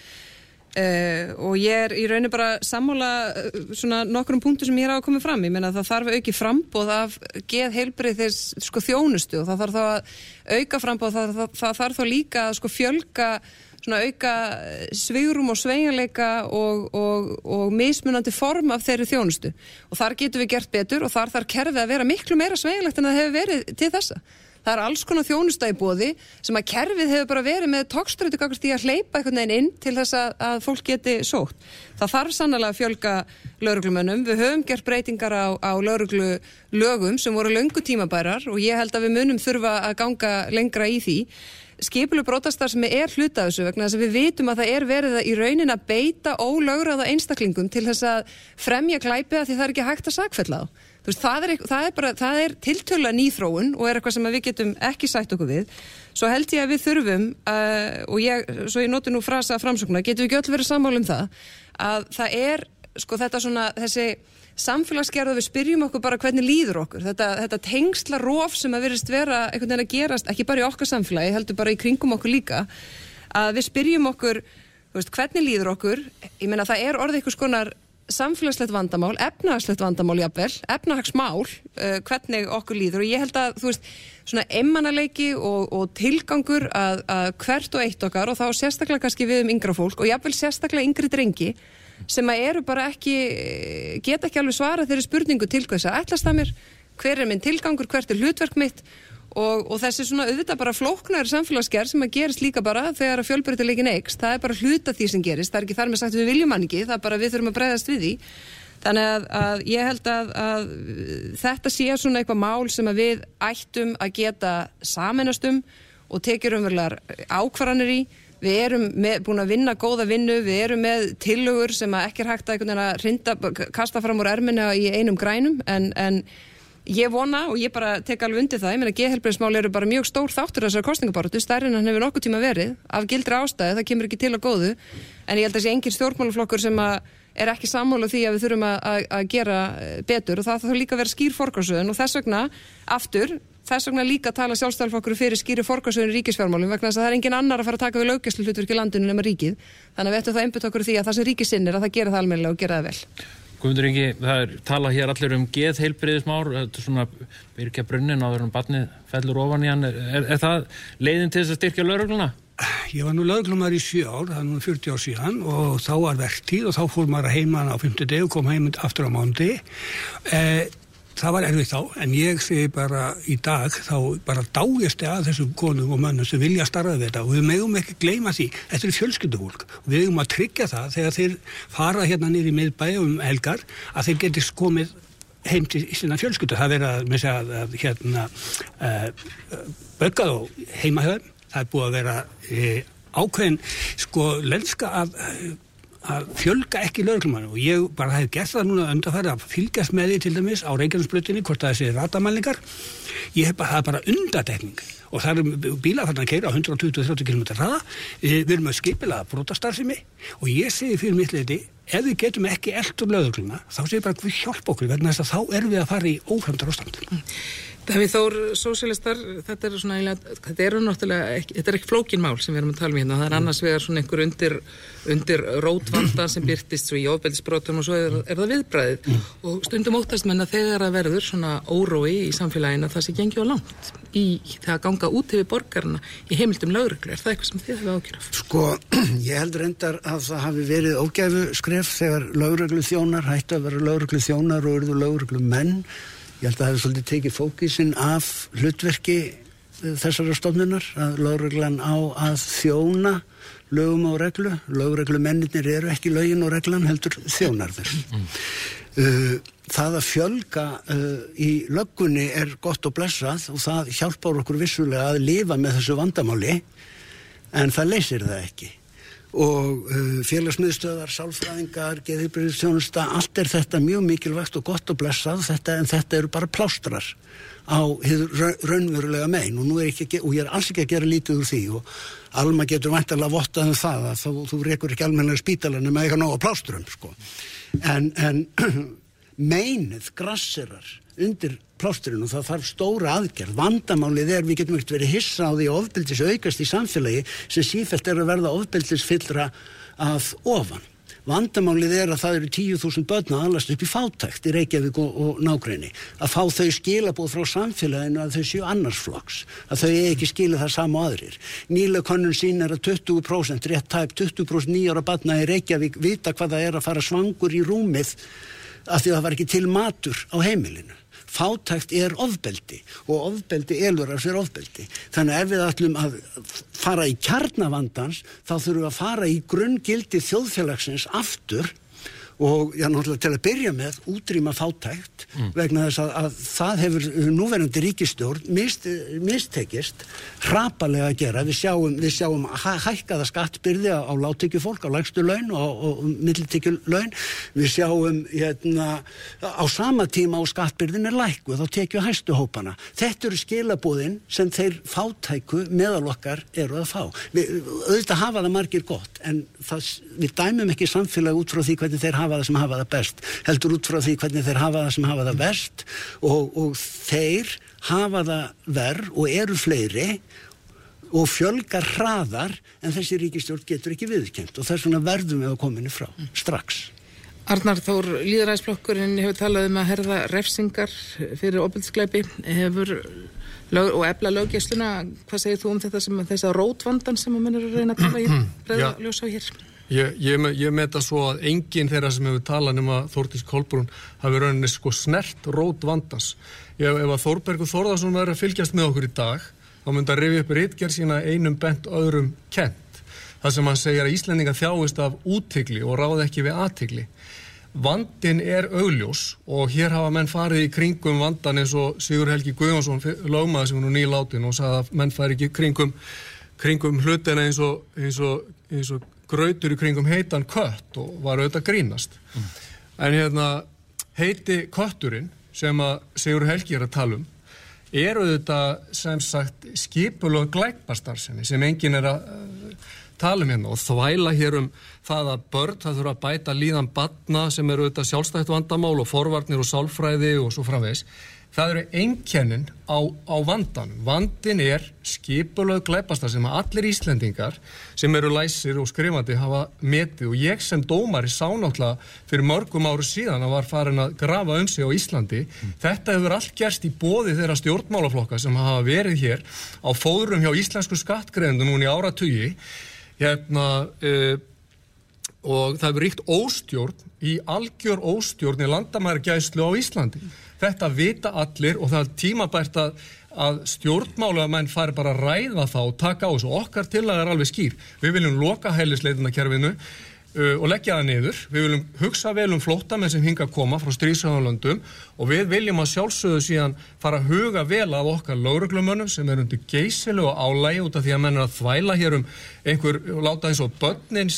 Og ég í rauninni bara sammála svona nokkrum punktum sem ég hafa komið fram. Ég meina það þarf auki framboð af geðheilbrigðis þjónustu og það þarf þá að auka framboð, það þarf þá líka að fjölga svona auka svigrúm og sveigjanleika og mismunandi form af þeirri þjónustu og þar getum við gert betur og þar þarf kerfið að vera miklu meira sveigjanlegt en það hefur verið til þessa. Það alls konar þjónusta í boði sem að kerfið hefur bara verið með togstreitu gagnvart því að hleypa einhvern veginn inn til þess að fólk geti sótt. Það þarf sannarlega að fjölga lögreglumönnum. Við höfum gert breytingar á lögreglulögum sem voru löngu tímabærar og ég held að við munum þurfa að ganga lengra í því. Skipuleg brotastarfsemi hluta af þessu vegna þess að við vitum að það verið í raunin að beita ólögráða einstaklingum til þess að fremja glæpi því það ekki hægt að sakfella þá. Þú veist, það er tiltölulega ný þróun og eitthvað sem við getum ekki sætt okkur við. Svo held ég að við þurfum, svo ég noti nú frasa framsóknar, getum við ekki öll verið sammála það, að það þetta svona, þessi samfélagsgerð og við spyrjum okkur bara hvernig líður okkur. Þetta tengsla rof sem að virðist vera einhvern veginn að gerast, ekki bara í okkar samfélagi, heldur bara í kringum okkur líka, að við spyrjum okkur, þú veist, hvernig líður okkur. Ég meina það orðið einhvers konar samfélagslegt vandamál, efnahagslegt vandamál jafnvel, efnahagsmál, hvernig okkur líður og ég held að, þú veist, svona einmanaleiki og tilgangur að hvert og eitt okkar og þá sérstaklega kannski við yngra fólk og jafnvel sérstaklega yngri drengi sem eru bara geta ekki alveg svara þeirri spurningu til hvers að ætlast það mér, hver minn tilgangur, hvert hlutverk mitt og þessi svona auðvitað bara flóknar samfélagsgerð sem að gerist líka bara þegar að fjölbreytileikin eykst, það bara hluta því sem gerist, það ekki þar með sagt við viljum hann ekki, það bara við þurfum að bregðast við því. Þannig að ég held að þetta sé svona eitthvað mál sem að við ættum að geta sameinast og tekið raunverulegar ákvarðanir í. Við erum búin að vinna góða vinnu, við erum með tillögur sem að ekki hægt að kasta fram úr erminni í einum grænum en ég vona og ég bara tek alveg undir það, ég meina geðheilbrigðismál eru bara mjög stór þáttur þessar kosningabaráttu, stærri en hann hefur nokkuð tíma verið, af gildri ástæðu, það kemur ekki til að góðu, en ég held að þessi engin stjórnmálaflokkur sem ekki sammála því að við þurfum að gera betur og það þarf líka að vera skýr forgangsröðun og þess vegna líka tala Sjálfstæðisflokkur fyrir skýri forgangsröðun í ríkisfjármálum vegna þess að það engin annar að fara að taka við löggæsluhlutverk í landinu nema ríkið, þannig að við ættum það einbytta okkur því að það sem ríkið sinnir að það gera það almennilega og gera það vel. Guðmundur Ingi, það tala hér allir geðheilbrigðismál, þetta svona byrkja brunnin áður barnið fellur ofan í hann. Er það leiðin til þess að styrkja lögregluna? Ég var nú lögreglumæður í 7 ár, það er nú 40 ár síðan og þá var verktíð og þá fór maður að heiman á 5. degi og kom heim aftur á mánuði. Það var erfitt þá, en ég segi bara í dag, þá bara dáist að þessum konum og mönnum sem vilja starfa við þetta og við megum ekki gleyma því, þetta er fjölskyldufólk og við eigum að tryggja það þegar þeir fara hérna niður í miðbæ helgar að þeir geti komið heim til sína fjölskyldu. Það verið að hérna böggað og heima hjá þeim, það er búið að vera ákveðin lenska að fjölga ekki lögreglumönnum og ég bara hef gert það núna undanfarið að fylgjast með því til dæmis á Reykjanesbrautinni hvort það sé ratamælingar. Ég hef bara, það er bara undatekning og það eru bílar þarna að keyra á 120-130 km hraða. Við erum að skipulega brotastarfsemi og ég segi fyrir mitt leyti ef við getum ekki elt lögregluna þá segi ég bara við hjálpa okkur vegna þess að þá erum við að fara í óframdarástand. Davíð Þór, sósíalistar, þetta er náttúrulega ekki, þetta er ekki flókin mál sem við erum að tala um hérna, það er annars vegar svona einhver undir rótvanda sem birtist svo í ofbeldisbrotum og svo er það viðbragðið og stundum óttast menn að þegar að verður svona órói í samfélaginu að það sé gengið á langt í það að ganga út yfir borgarna í heimildum lögreglu, er það eitthvað sem þið hefur ágjörð af? Sko, ég held reyndar að það hafi verið ógæfu skref þegar lögregluþjónar hættu að vera lögregluþjónar og urðu lögreglumenn Ég held að það hefði svolítið tekið fókusinn af hlutverki þessara stofnunar, að lögreglan á að þjóna lögum og reglu. Lögreglumennirnir eru ekki lögin og reglan, heldur þjónar þeir. Það að fjölga í löggunni er gott og blessað og það hjálpar okkur vissulega að lifa með þessu vandamáli, en það leysir það ekki. Og félagsmiðstöðvar, sálfræðingar, geðheilbrigðisþjónusta, allt er þetta mjög mikilvægt og gott og blessað, en þetta eru bara plástrar á hið raunverulega mein, og ég er alls ekki að gera lítið úr því, og Alma getur væntanlega vottað það að þú rekur ekki almennilega spítalan með eitthvað nóg á plástrum, sko. En meinið grasserar undir plásturinn og það þarf stóra aðgerð. Vandamálið við getum ekkert verið hissa á því að ofbeldis aukast í samfélagi sem sífellt að verða ofbeldisfyllra að ofan. Vandamálið að það eru 10.000 börn að alast upp í fátækt í Reykjavík og nágrenni. Að fá þau skilaboð frá samfélaginu að þau séu annarsflokks, að þau ekki skila það sama og aðrir. Nýleg könnun sýnir að 20%, rétt tæp 20% 9 ára barna í Reykjavík vita hvað það að fara svangur í rúmið af því að það var ekki til matur á heimilinu. Fátækt er ofbeldi og ofbeldi elur af sér ofbeldi. Þannig ef við ætlum að fara í kjarnavandans þá þurfum við að fara í grunngildi þjóðfélagsins aftur og náttúrulega til að byrja með útrýma fátækt vegna þess að það hefur núverandi ríkisstjórn mistekist hrapalega að gera. Við sjáum hækkaða skattbyrði á lágtekjufólk, á lægstu laun og millitekjulaun. Við sjáum á sama tíma á skattbyrðin lækkuð á tekju hæstu hópana. Þetta eru skilaboðin sem þeir fátæku meðal okkar eru að fá. Auðvitað hafa það margir gott, en við dæmum ekki samfélag út frá því hvernig þeir hafa það sem hafa það best, heldur út frá því hvernig þeir hafa það sem hafa það best og þeir hafa það verð og eru fleiri og fjölgar hraðar en þessi ríkisstjórn getur ekki viðurkennt og þess vegna verðum við að koma henni frá strax. Arnar Þór, lýðræðisflokkurinn hefur talað að herða refsingar fyrir ofbeldisglæpi og efla löggæsluna. Hvað segir þú þessa rótvandan sem að mennur að reyna að tala í breiða ljósa hér? Ég meta svo að enginn þeirra sem hefur talað nema Þórdís Kolbrún hafi rauninni snert rót vandans. Ef að Þórbergur Þórðarsson verður að fylgjast með okkur í dag, þá myndi að rifja upp ritgerð sína einum bent öðrum kennt. Það sem hann segir að Íslendingar þjáist af úthygli og ráði ekki við athygli. Vandinn er augljós og hér hafa menn farið í kringum vandan eins og Sigur Helgi Guðjónsson, lögmaður sem er nú nýlátin og sagði að menn fari ekki kringum hlutina eins og grautur í kringum heitan kött og var auðvitað grínast. En heiti kötturinn sem að Sigur Helgi er að tala er auðvitað sem sagt skipulag glæpastarfsemi sem enginn er að tala og þvæla hér það að börn, það þurfa að bæta líðan barna sem eru auðvitað sjálfstætt vandamál og forvarnir og sálfræði og svo framvegis. Það eru einkennin á vandanum. Vandinn er skipulögð glæpastarfsemi sem allir Íslendingar sem eru læsir og skrifandi hafa metið og ég sem dómari sá náttúrulega fyrir mörgum árum síðan að var farin að grafa sig á Íslandi. Þetta hefur allt gerst í boði þeirra stjórnmálaflokka sem hafa verið hér á fóðrum hjá íslensku skattgreiðendum núna í áratugi. Og það hefur ríkt algjör óstjórn í landamæragæslu á Íslandi. Þetta vita allir og það er tímabært að stjórnmálamenn fari bara að ræða þá og taka á þessu. Okkar tillaga er alveg skýr. Við viljum loka hælisleitendakerfinu og leggja það niður. Við viljum hugsa vel flóttamenn sem hingað koma frá stríðshrjáðum löndum og við viljum að sjálfsögðu síðan fara að huga vel af okkar lögreglumönnum sem er undir geysilegu álagi út af því að menn er að þvæla hér láta eins og börnin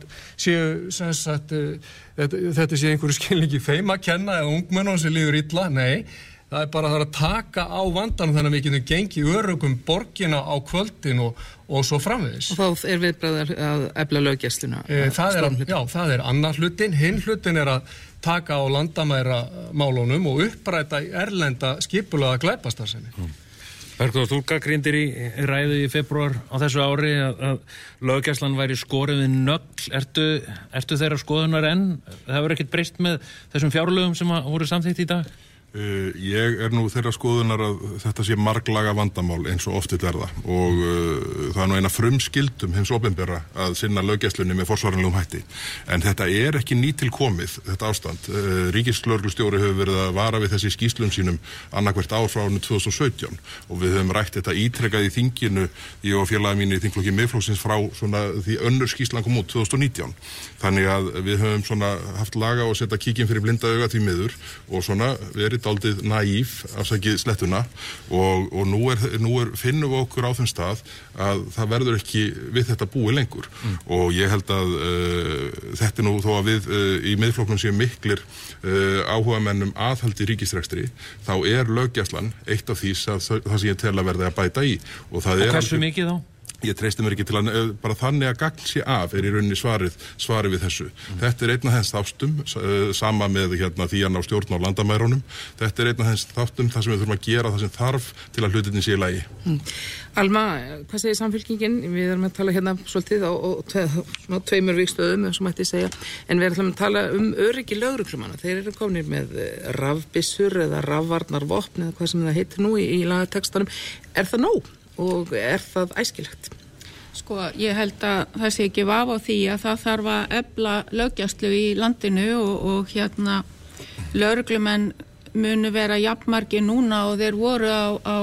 þetta sé einhverju skilningi þeim að kenna eða ungmennum sem líður illa. Nei, það er bara að taka á vandanum þannig að við getum gengið örugum borgina á kvöldin og svo framvegis. Og þá er viðbragð að efla löggæsluna? Það er annar hlutin. Hinn hlutin er að taka á landamæramálunum og uppræta erlenda skipulaga glæpastarfsemi. Bergþór, þú gagnrýndir í ræðu í febrúar á þessu ári að löggæslan væri skorið við nögl. Ertu þeirra skoðunar enn? Það hefur ekkert breyst með þessum fjárlögum sem voru samþykkt í dag? Ég nú þeirra skoðunar að þetta sé marglaga vandamál eins og oft vill verða og það nú eina frumskildum hins opinbera að sinna löggæslunni með forsvaranlegum hætti. En þetta ekki nýtilkomið, þetta ástand. Ríkislögreglustjóri hefur verið að vara við þessi skýrslum sínum annarkvert ár frá árinu 2017 og við höfum rætt þetta ítrekað í þinginu, ég og félagi mín í þingflokki Miðflokksins frá svona því önnur skýrslan kom út 2019. Þannig að við höfum svona haft laga og setja kíkinn fyrir blinda auga því miður og svona verið dálítið naív, afsakið slettuna og nú finnum við okkur á þeim stað að það verður ekki við þetta búið lengur og ég held að þetta nú þó að við í Miðflokknum séum miklir áhugamennum aðhaldi ríkisrekstri, þá löggæslan eitt af því það sem ég tel að verða að bæta í. Og hversu mikið þá? Ég treysti mér ekki til að bara þannig að gagn sé af í rauninni svari við þessu. Þetta einn af þess þáttum, sama með því að ná stjórn á landamærunum. Þetta einn af þess þáttum þar sem við þurfum að gera það sem þarf til að hlutinni sé í lagi. Alma, hvað segir Samfylkingin? Við erum að tala hérna svolítið á tveimur vígstöðum, sem mætti segja, en við erum að tala öryggi lögreglumanna. Þeir eru komnir með rafbyssur eða rafvarnarvopn eða hvað sem það heitir nú í lagatextanum. Er það nóg? Og það æskilegt? Sko, ég held að það sé ekki vafa á því að það þarf að efla löggæslu í landinu og lögreglumenn munu vera jafnmargir núna og þeir voru á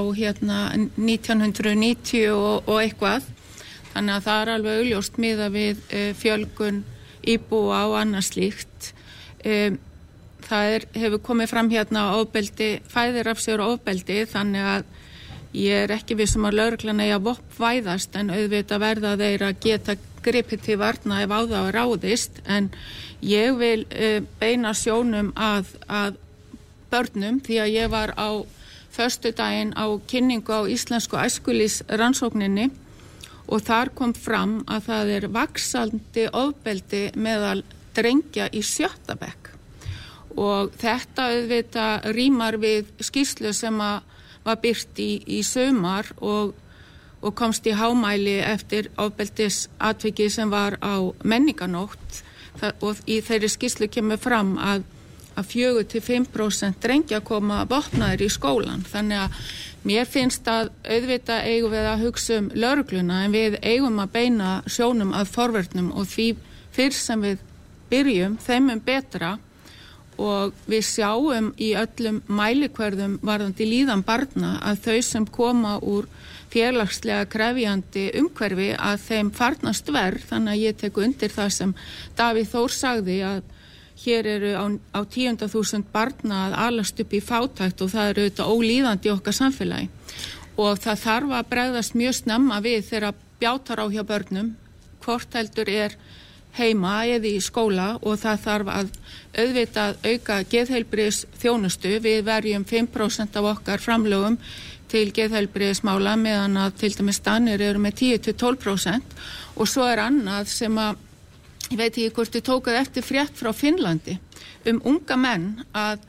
1990 og eitthvað. Þannig að það alveg augljóst miða við fjölgun íbúa og annað slíkt. Það hefur komið fram ofbeldi, fæðirafsjör og ofbeldi, þannig að ég ekki vissum að lögreglan eigi að vopnvæðast en auðvitað verða þeir að geta gripið til varna ef á það ráðist en ég vil beina sjónum að börnum því að ég var á föstudaginn á kynningu á íslensku æskulýðsrannsókninni og þar kom fram að það vaxandi ofbeldi meðal drengja í 7. bekk og þetta auðvitað rímar við skýrslu sem var birt í sumar og komst í hámæli eftir ofbeldisatvikið sem var á menninganótt og í þeirri skýrslu kemur fram að 4-5% drengja koma vopnaðir í skólan. Þannig að mér finnst að auðvitað eigum við að hugsa lögregluna en við eigum að beina sjónum að forvörnum og því fyrr sem við byrjum þeim betra og við sjáum í öllum mælikvörðum varðandi líðan barna að þau sem koma úr félagslega krefjandi umhverfi að þeim farnast verð, þannig að ég tek undir það sem Davíð Þór sagði að hér eru á 10.000 barna að alast upp í fátækt og það auðvitað ólíðandi í okkar samfélagi og það þarf að bregðast mjög snemma við þegar bjátar á hjá börnum, hvort heldur heima eða í skóla og það þarf að auðvitað auka geðheilbrigðisþjónustu. Við verjum 5% af okkar framlögum til geðheilbrigðismála meðan að til dæmis Danir eru með 10-12% og svo annað sem að ég veit ekki hvort þið tókuð eftir frétt frá Finnlandi unga menn að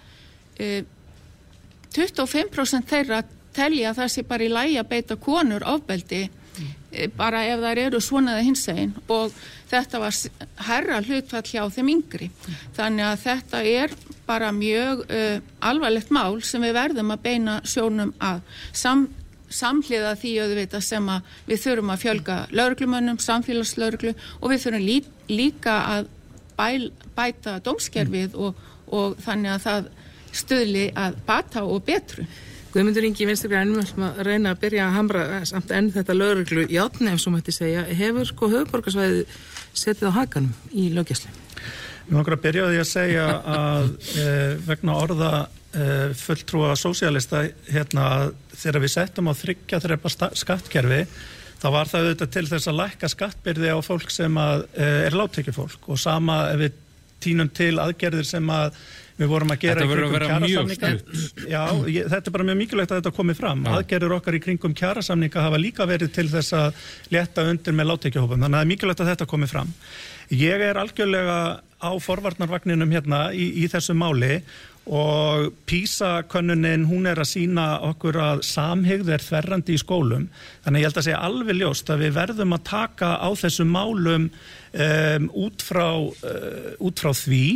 25% þeirra telja að það sé bara í lagi að beita konur ofbeldi bara ef þær eru svona eða hinsegin og þetta var hærra hlutfall hjá þeim yngri. Þannig að þetta bara mjög alvarlegt mál sem við verðum að beina sjónum að samhliða því auðvitað sem að við þurfum að fjölga lögreglumönnum, samfélagslögreglu og við þurfum líka að bæta dómskerfið og þannig að það stuðli að bata og betru. Guðmundur Ingi Vinstri grænum að reyna að byrja að hamra samt enn þetta lögreglu játn ef svo mætti segja, hefur höfuðborgarsvæðið setið á hakanum í löggæslu? Mér langar að byrja á því að segja að vegna orða fulltrúa sósíalista þegar við settum á 3 þrepa skattkerfi þá var það auðvitað til þess að lækka skattbyrði á fólk sem lágtekjufólk og sama ef við tínum til aðgerðir sem að við vorum að gera í kringum kjarasamninga. Já, þetta bara mjög mikilvægt að þetta komi fram. Aðgerðir okkar í kringum kjarasamninga hafa líka verið til þess að létta undir með lágtekjuhópum. Þannig að það mikilvægt að þetta komi fram. Ég algjörlega á forvarnarvagninum í þessu máli og PISA-könnunin hún að sýna okkur að samhygð þverrandi í skólum. Þannig ég held að segja alveg ljóst að við verðum að taka á þessum málum út frá því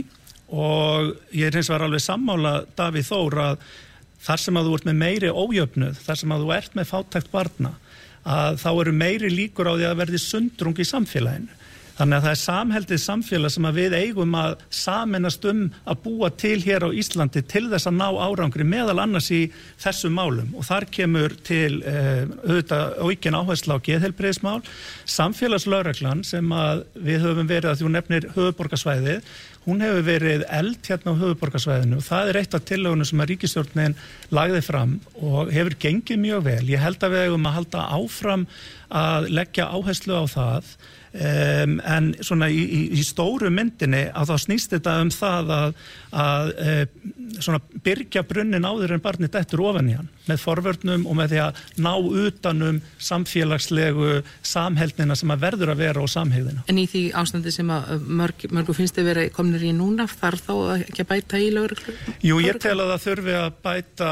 og ég hins vegar alveg sammála Davíð Þór að þar sem að þú ert með meiri ójöfnuð, þar sem að þú ert með fátækt barna, að þá eru meiri líkur á því að verði sundrung í samfélaginu. Þannig að það er samheldið samfélag sem að við eigum að sameinast að búa til hér á Íslandi til þess að ná árangri meðal annars í þessum málum. Og þar kemur til auðvitað aukin áhersla á geðheilbrigðismál, samfélagslögreglan sem að við höfum verið að þú nefnir höfuðborgarsvæðið, hún hefur verið eld hérna á höfuðborgarsvæðinu og það er eitt af tillögunum sem að ríkisstjórnin lagði fram og hefur gengið mjög vel. Ég held að við eigum að halda áfram að leggja áherslu á það. En svona í stóru myndinni að þá snýst þetta það að svona byrgja brunnin áður en barnið dettur ofan í hann með forvörnum og með því að ná utanum samfélagslegu samheldnina sem að verður að vera á samhegðina. En í því ástandi sem að mörgu finnst þið vera komnir í núna, þarf þá ekki að bæta í lögreglu? Jú, ég tel að það þurfi að bæta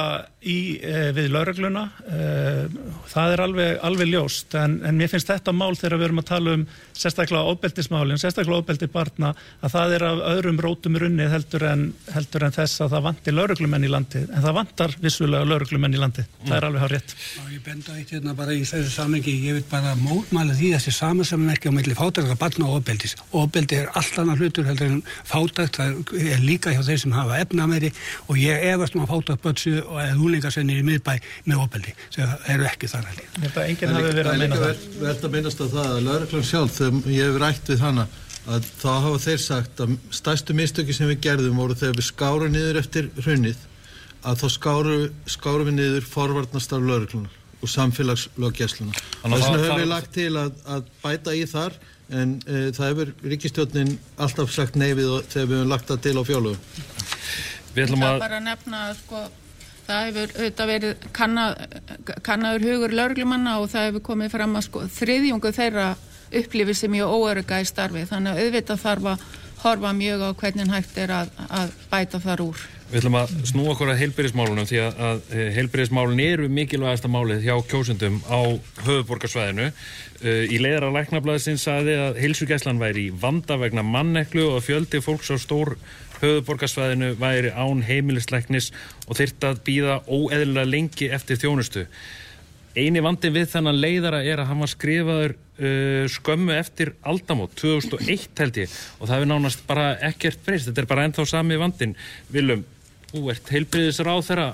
við lögregluna. Það er alveg ljóst, en mér finnst þetta mál þegar við erum að tala sérstaklega ofbeldismálin, sérstaklega ofbeldi barna, að það er af öðrum rótum runnið heldur en þess að það vanti lögreglumenn í landið, en það vantar vissulega lögreglumenn í landið. Það er alveg hárrétt. Ég benda eitt hérna bara í þessu samhengi, ég vil bara mótmæla því þessi samansammerki á milli fátækra barna og ofbeldis. Ofbeldi er allt annað hlutur heldur en fátækt, það er líka hjá þeir sem hafa efnameiri og ég efast að fátækt börnsu og eða úlingasennir í miðbæ með ofbeldi, sem eru ekki þar að líka. Þetta enginn hafi verið að meina það. Verð að minnast á það að lögreglan sjálf, þegar ég hef rætt við hana, að þá hafa þeir sagt að stærstu mistöki sem við gerðum voru þegar við skárum niður eftir hrunið, að þá skárum við niður forvarnastarf lögreglunar og samfélagslöggæsluna. Þess vegna höfum við lagt til að bæta í þar, en það hefur ríkisstjórnin alltaf sagt nei við þegar við höfum lagt það til á fjárlögum. Við ætlum að bara nefna að það hefur auðvitað verið kannaður hugur lögreglumanna og það hefur komið fram að þriðjungu þeirra upplifir sem mjög óörugga í starfi, þannig að auðvitað þarf að horfa mjög á hvernig hægt er að bæta þar úr. Við ætlum að snúa okkur að heilbrigðismálunum því að heilbrigðismálun eru mikilvægasta málið hjá kjósendum á höfuðborgarsvæðinu. Í leiðara Læknablaðsins sagði að heilsugæslan væri í vanda vegna manneklu og fjöldi fólks á stór höfuðborgarsvæðinu væri án heimilislæknis og þyrfti að bíða óeðlilega lengi eftir þjónustu. Eini vandinn við þennan leiðara er að hann var skrifaður skömmu eftir aldamót, 2001 held ég, og það hefur nánast bara ekkert breyst. Þetta er bara ennþá sami vandinn. Willum, þú ert heilbrigðisráðherra,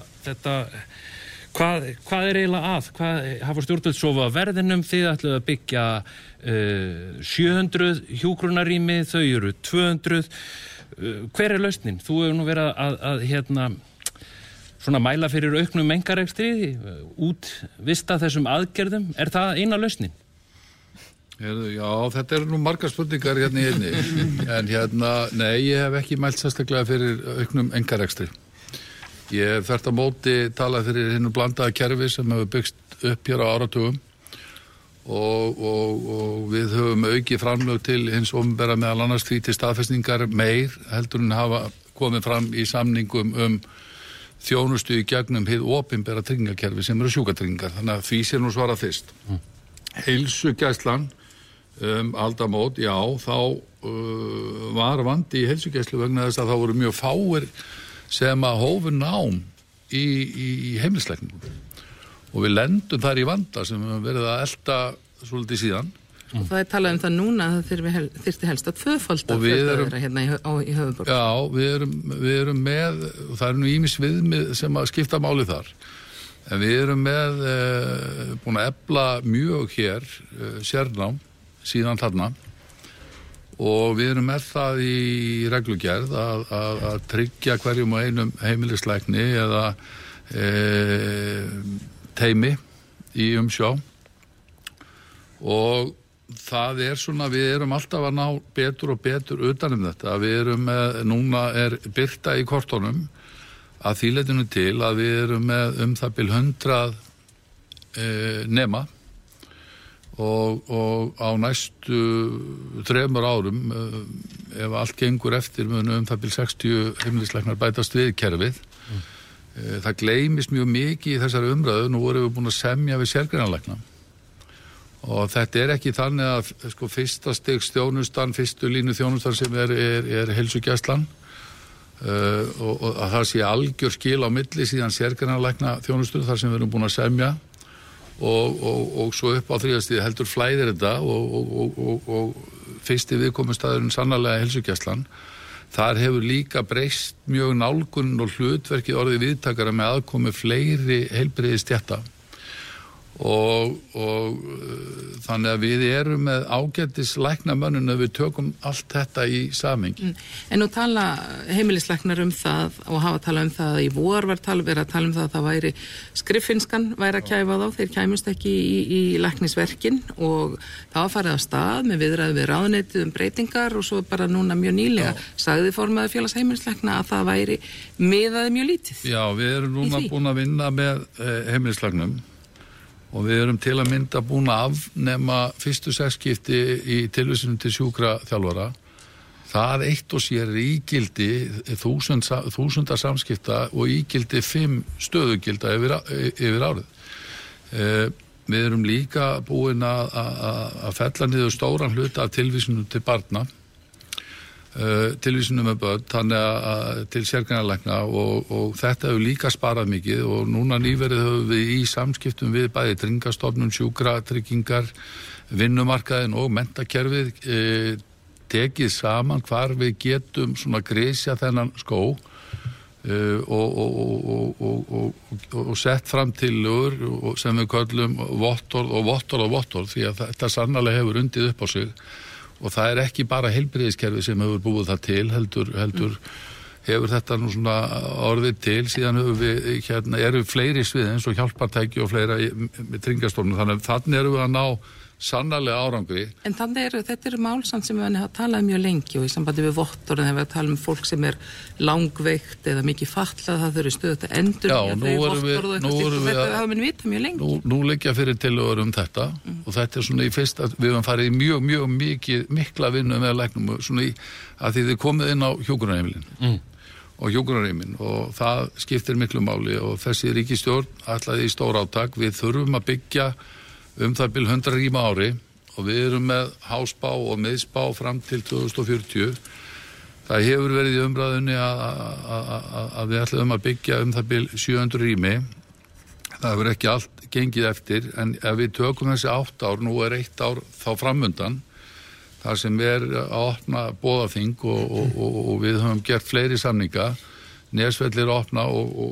hvað er eiginlega að? Hafa stjórnvöld sofa á verðinum? Þið ætluðu að byggja 700 hjúkrunarrými, þau eru 200. Hver er lausnin? Þú hefur nú verið að svona mæla fyrir auknum einkarekstri, útvista þessum aðgerðum. Er það eina lausnin? Já, þetta eru nú margar spurningar hérna í einni. En nei, ég hef ekki mælt sérstaklega fyrir auknum einkarekstri. Ég hef þvert á móti talað fyrir hinnu blandaða kerfi sem hefur byggst upp hér á áratugum og við höfum aukið framlög til hins opinbera meðal annars því til staðfestingar meir heldur en hafa komið fram í samningum þjónustu í gegnum hið opinbera tryggingakerfi sem eru sjúkratryggingar. Þannig að því sé nú svara fyrst. Heilsugæslan aldamót, já, þá var vandi í heilsugæslu vegna þess að þá voru mjög fáir sem að hófu nám í heimilislækningum. Og við lendum þar í vanda sem við verið að elta svolítið síðan. Og það er talað það núna að það þyrfti helst að tvöfalda fjölda hérna í höfuðborg. Já, við erum með, og það er nú ýmis viðmið sem að skipta máli þar, en við erum með búin að efla mjög hér sérnám síðan þarna og við erum með það í reglugerð að tryggja hverjum og einum heimilislækni eða teymi í umsjá og það er svona, við erum alltaf að ná betur og betur utanum þetta. Við erum með, núna er birta í kortunum að því leytinu til að við erum með það bil 100 nema og á næstu 3 árum ef allt gengur eftir munu það bil 60 heimilislæknar bætast við kerfið. Það gleymist mjög mikið í þessari umræðu. Nú erum við búin að semja við sérgreinalækna og þetta er ekki þannig að fyrsta stigs þjónustan, fyrstu línu þjónustan sem er heilsugæslan og að það sé algjör skil á milli síðan sérgreinalækna þjónustur þar sem við erum búin að semja og svo upp á þriðastíð heldur flæðir þetta og fyrsti viðkomustæðurinn sannarlega heilsugæslan. Þar hefur líka breyst mjög nálgun og hlutverkið orðið viðtakara með aðkomi fleiri heilbrigðisstétta og þannig að við erum með ágætis læknamönnum ef við tökum allt þetta í samhengi. En nú tala heimilislæknar það og hafa talað það að í vor var verið að tala það að það væri skriffinskan væri að kæfa þá, þeir kæmust ekki í læknisverkin og það var farið af stað með viðræði við ráðuneytið breytingar og svo bara núna mjög nýlega sagði formaður félags heimilislækna að það væri miðaði mjög lítið. Já, við erum núna búin að vinna með heimilislæknum og við erum til að mynda búin að afnema fyrstu 6 skipti í tilvísunum til sjúkraþjálfara. Það eitt og sér ígildi 1000 samskipta og ígildi 5 stöðugilda yfir árið. Við erum líka búin að fella niður stóran hluta af tilvísunum til barna, tilvísunum með börn, þannig að til sérgreinalækna og þetta hefur líka sparað mikið og núna nýverið höfum við í samskiptum við bæði tryggingastofnun, sjúkratryggingar, vinnumarkaðin og menntakerfið tekið saman hvar við getum svona grisja þennan skó og sett fram tillögur sem við köllum vottorð því að þetta sannarlega hefur undið upp á sig. Og það ekki bara heilbrigðiskerfi sem hefur búið það til, heldur hefur þetta nú svona orðið til, síðan höfum við, eru fleiri svið eins og hjálpartæki og fleira með tryggingastofnun, þannig erum við að ná sannarlega árangri. En þetta eru málsamt sem við hafa talað mjög lengi og í sambandi við vottorð þegar við talað fólk sem langveikt eða mikið fatlað, það þurfi stöðugt að endur þetta hafa minn vita mjög lengi. Nú liggja fyrir tillögur þetta og þetta svona í fyrsta, við höfum farið í mjög mikla vinnu með læknum svona í að því þið komið inn á hjúkrunarheimilin og hjúkrunarheimilin og það skiptir miklu máli og þessi ríkisstjórn ætlaði í stór átak, við þurfum að byggja það bil 100 rýma ári og við erum með háspá og miðspá fram til 2040. Það hefur verið í umræðunni að við ætlum að byggja það bil 700 rými. Það hefur ekki allt gengið eftir en ef við tökum þessi 8 ár, nú 1 ár þá framundan, þar sem við að opna boðaþing og við höfum gert fleiri samninga, Nesvellir opna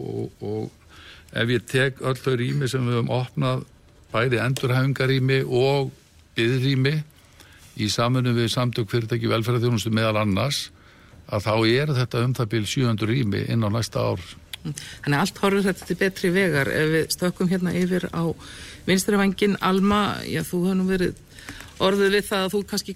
og ef ég tek öll þau rými sem við höfum opnað bæði endurhæfingarrými og biðrými í samvinnu við samtök fyrirtæki velferðarþjónustu meðal annars að þá þetta það bil 700 rými inn á næsta ár. Þannig að allt horfir þetta til betri vegar. Ef við stökkum hérna yfir á vinstri vænginn, Alma, já þú hefur nú verið orðið við það að þú kannski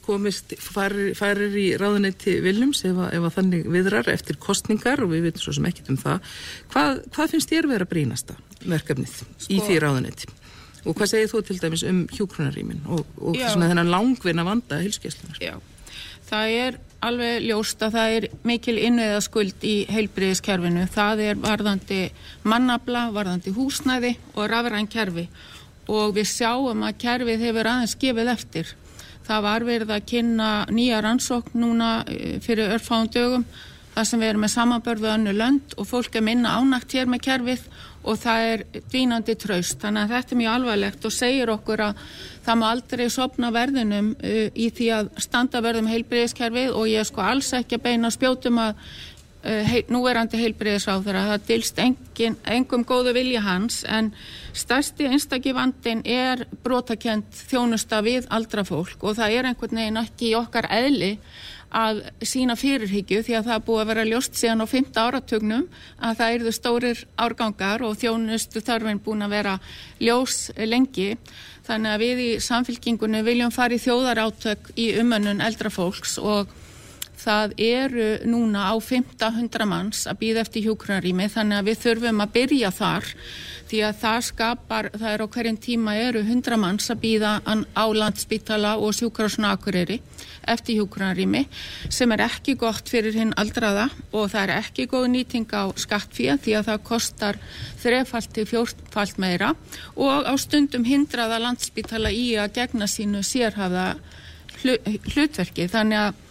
farir í ráðuneyti Willums ef að þannig viðrar eftir kosningar og við veitum svo sem ekkert það. Hvað finnst þér vera brýnasta verkefnið í því ráðuneyti? Og hvað segir þú til dæmis hjúkrunarrýmin og svona þennan langvinna vanda heilsugæslunnar? Já, það alveg ljóst að það mikil innviðaskuld í heilbrigðiskerfinu. Það varðandi mannafla, varðandi húsnæði og rafræn kerfi og við sjáum að kerfið hefur aðeins gefið eftir. Það var verið að kynna nýja rannsókn núna fyrir örfáum dögum þar sem við erum með samanburð við önnur lönd og fólk minna ánægt hér með kerfið og það dvínandi traust. Þannig að þetta mjög alvarlegt og segir okkur að það má aldrei sofna verðinum í því að standa verðum heilbrigðiskerfið og ég alls ekki að beina spjótum að núverandi heilbrigðisráðherra. Það dylst engum góðu vilja hans en stærsti einstaki vandinn brotakent þjónusta við aldra fólk og það einhvern veginn ekki í okkar eðli að sína fyrirhyggju því að það búið að vera ljóst síðan á 5. áratugnum að það yrðu stórir árgangar og þjónustu þörfin búin að vera ljós lengi. Þannig að við í Samfylkingunni viljum fara í þjóðarátök í umönnun eldra fólks og það núna á 500 manns að bíða eftir hjúkrunarrými þannig að við þurfum að byrja þar því að það á hverjum tíma 100 manns að bíða á Landspítala og Sjúkrahúsinu á Akureyri eftir hjúkrunarrými sem ekki gott fyrir hinn aldraða og það ekki góð nýting á skattfé því að það kostar 3-falt til 4-falt meira og á stundum hindraða Landspítala í að gegna sínu sérhæfða hlutverki þannig að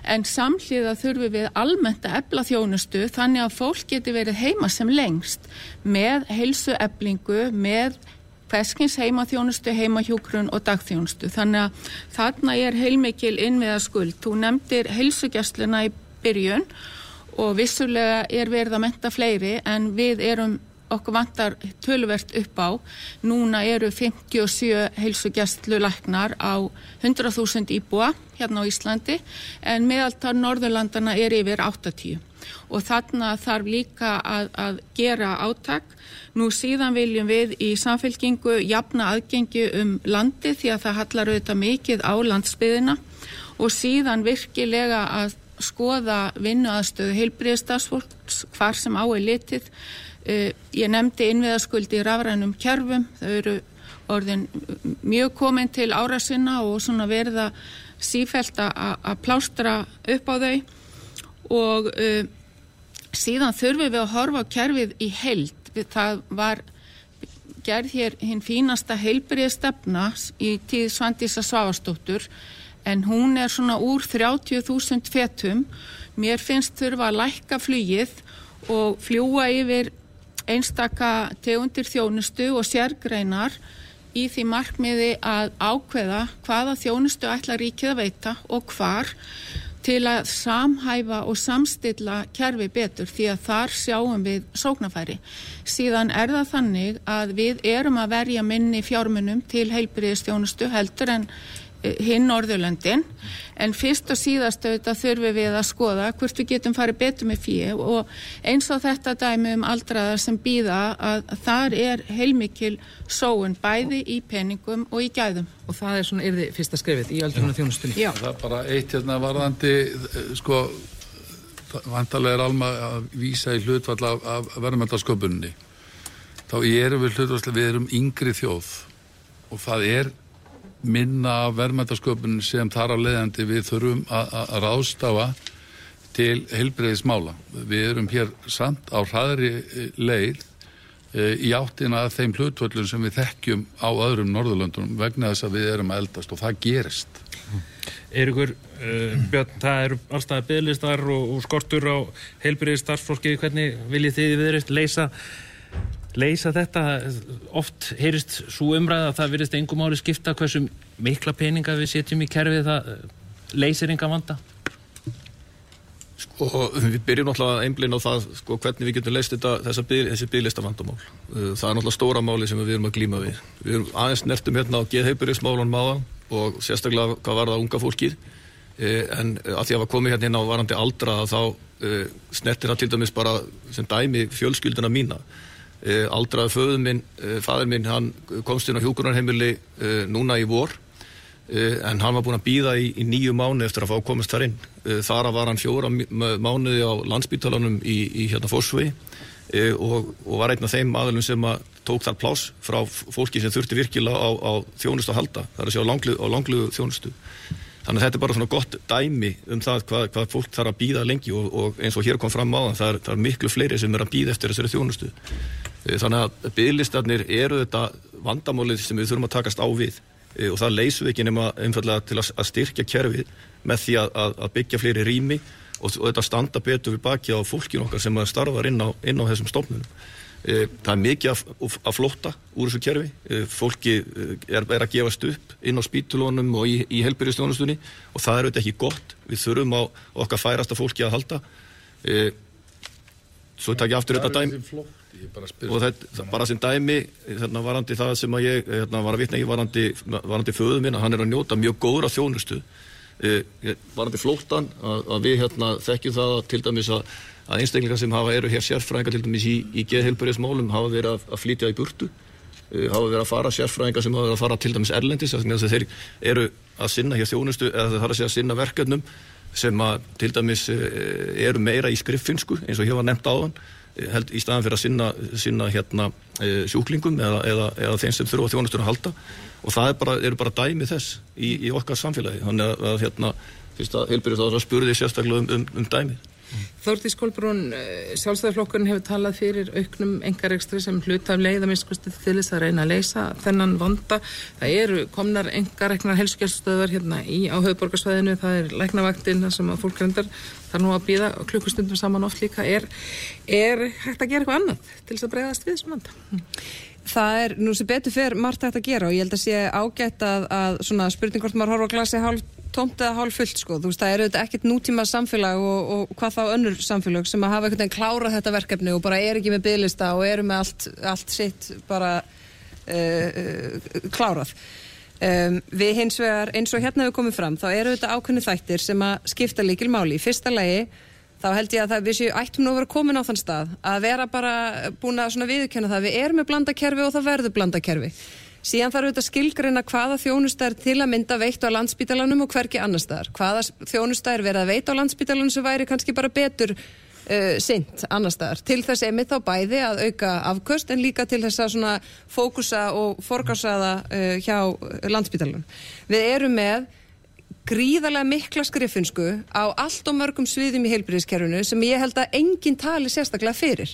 En samhliða þurfum við almennt að efla þjónustu þannig að fólk geti verið heima sem lengst með heilsueflingu, með hverskins heimaþjónustu, heimahjúkrun og dagþjónustu. Þannig að þarna heilmikil innviðaskuld. Þú nefndir heilsugæsluna í byrjun og vissulega verið að mennta fleiri en við okkur vantar töluvert upp á. Núna eru 57 heilsugæslulæknar á 100.000 íbúa hérna á Íslandi en meðaltal Norðurlandana yfir 80. Og þarna þarf líka að gera átak. Nú síðan viljum við í Samfylkingu jafna aðgengi landið því að það hallar auðvitað mikið á landsbyggðina og síðan virkilega að skoða vinnuaðstöðu heilbrigðisstarfsfólks hvar sem á litið. Ég nefndi innviðaskuld í rafrænum kerfum, þau eru orðin mjög komin til ára sinna og svona verða sífellt að plástra upp á þau og síðan þurfum við að horfa á kerfið í heild. Það var gerð hér hinn fínasta heilbrigðisstefna í tíð Svandísar Svavarsdóttur en hún svona úr 30.000 fetum. Mér finnst þurfa að lækka flugið og fljúga yfir einstaka tegundir þjónustu og sérgreinar í því markmiði að ákveða hvaða þjónustu ætla ríkið að veita og hvar til að samhæfa og samstilla kerfi betur því að þar sjáum við sóknarfæri. Síðan það þannig að við erum að verja minni fjármunum til heilbrigðisþjónustu heldur en hinn Norðurlöndin en fyrst og síðast auðvitað þurfum við að skoða hvort við getum farið betur með fé og eins og þetta dæmi aldraðar sem bíða að þar heilmikil sóun bæði í peningum og í gæðum. Og það svona yrði fyrsta skrefið í öldrunarþjónustunni. Já. Það bara eitt varðandi vantarlega Alma að vísa í hlutfall af verðmætasköpuninni. Þá erum við hlutfall, við erum yngri þjóð og það minna verðmætasköpun sem þar á leiðandi við þurfum að ráðstafa til heilbrigðismála. Við erum hér samt á hraðri leið í áttina að þeim hlutvöllum sem við þekkjum á öðrum Norðurlöndunum vegna þess að við erum að eldast og það gerist. Eiríkur, Björn, það eru allstað biðlistar og skortur á heilbrigðisstarfsfólki. Hvernig viljið þið viðreist leysa þetta? Oft heyrist sú umræða að það virðist engum máli skipta hversu mikla peninga við setjum í kerfið, það leysir enga vanda. Við byrjum náttúrulega að einblína á það hvernig við getum leyst þessi biðlistavandamál. Það náttúrulega stóra máli sem við erum að glíma við. Við erum aðeins snertum á geðheilbrigðismálunum áðan og sérstaklega hvað var það unga fólkið en að því að komið inn á varandi aldraða þá snertir það til dæmis bara sem dæmi fjölskylduna mína. Aldraði faðir minn, hann komst inn á hjúkrunarheimili núna í vor en hann var búinn að bíða í 9 mánuði eftir að fá komast þar inn. Þar var hann 4 mánuði á Landspítalanum í Fossvogi og var einn af þeim aðilum sem tók þar pláss frá fólki sem þurfti virkilega á þjónustu að halda. Það að sjá á langlugu þjónustu. Þannig að þetta bara svona gott dæmi það hvað fólk þarf að bíða lengi og eins og hér kom fram áðan, það er miklu fleiri sem að bíða eftir þessari þjónustu. Þannig að biðlistarnir eru þetta vandamálið sem við þurfum að takast á við og það leysum við ekki nema einfallega til að styrkja kerfið með því að byggja fleiri rými og þetta standa betur við baki á fólkinu okkar sem starfar inn á þessum stofnunum. Það er mikið að flótta úr þessu kerfi. Fólki að gefast upp inn á spítulunum og í heilbrigðisþjónustunni og það auðvitað ekki gott. Við þurfum á okkar færasta fólki að halda. Svo takk ég aftur þetta dæmi og þetta bara sem dæmi varandi það sem að ég var að vitna í varandi föður minn að hann að njóta mjög góðra þjónustu. Varandi flóttan að við þekkjum það til dæmis að einstaklingar sem eru hér sérfræðingar til dæmis í geðheilbrigðismálum hafa verið að flytja í burtu, hafa verið að fara sérfræðingar sem hafa verið að fara til dæmis erlendis þess að þeir eru að sinna hér þjónustu eða það að sinna verkefnum sem að til dæmis eru meira í skriffinsku eins og hér var nefnt áðan í staðan fyrir að sinna sjúklingum eða þeim sem þurfa þjónustuna að halda og það eru bara dæmi þess í okkar samfélagi þannig að fyrst að heilbrigðisráðherra spurði sérstaklega um dæmi. Þórdís Kolbrún, Sjálfstæðisflokkurinn hefur talað fyrir auknum einkarekstri sem hluta af leið að minnst til þess að reyna að leysa þennan vanda. Það eru komnar einkareknar heilsugæslustöðvar hérna á höfuðborgarsvæðinu, það læknavaktin sem að fólk reyndar þar nú að bíða klukkustundum saman oft líka. Er hægt að gera eitthvað annað til þess að bregðast við þessum vanda? Það nú sem betur fer margt hægt að gera og ég held að sé ágætt að svona spurning hvort maður horfa á glasi hálf tómt eða hálf fullt sko. Þú veist, það auðvitað ekkert nútíma samfélag og hvað þá önnur samfélag sem að hafa einhvern veginn klárað þetta verkefni og bara ekki með biðlista og með allt sitt bara klárað. Við hins vegar, eins og hérna við komum fram, þá auðvitað ákveðnir þættir sem að skipta lykilmáli. Í fyrsta lagi þá held ég að við ættum nú að vera komin á þann stað að vera bara búin að svona viðurkenna það. Við erum með blandakerfi og það verður blandakerfi. Síðan þarf auðvitað skilgreina hvaða þjónusta til að mynda veitt á Landspítalanum og hvergi annars staðar. Hvaða þjónusta verið að veita á Landspítalanum sem væri kannski bara betur sinnt annars staðar. Til þess einmitt þá bæði að auka afköst en líka til þess að svona fókusa og forgangsraða hjá Landspítalanum. Við erum með gríðarlega mikla skriffinsku á allt og mörgum sviðum í heilbrigðiskerfinu sem ég held að enginn tali sérstaklega fyrir.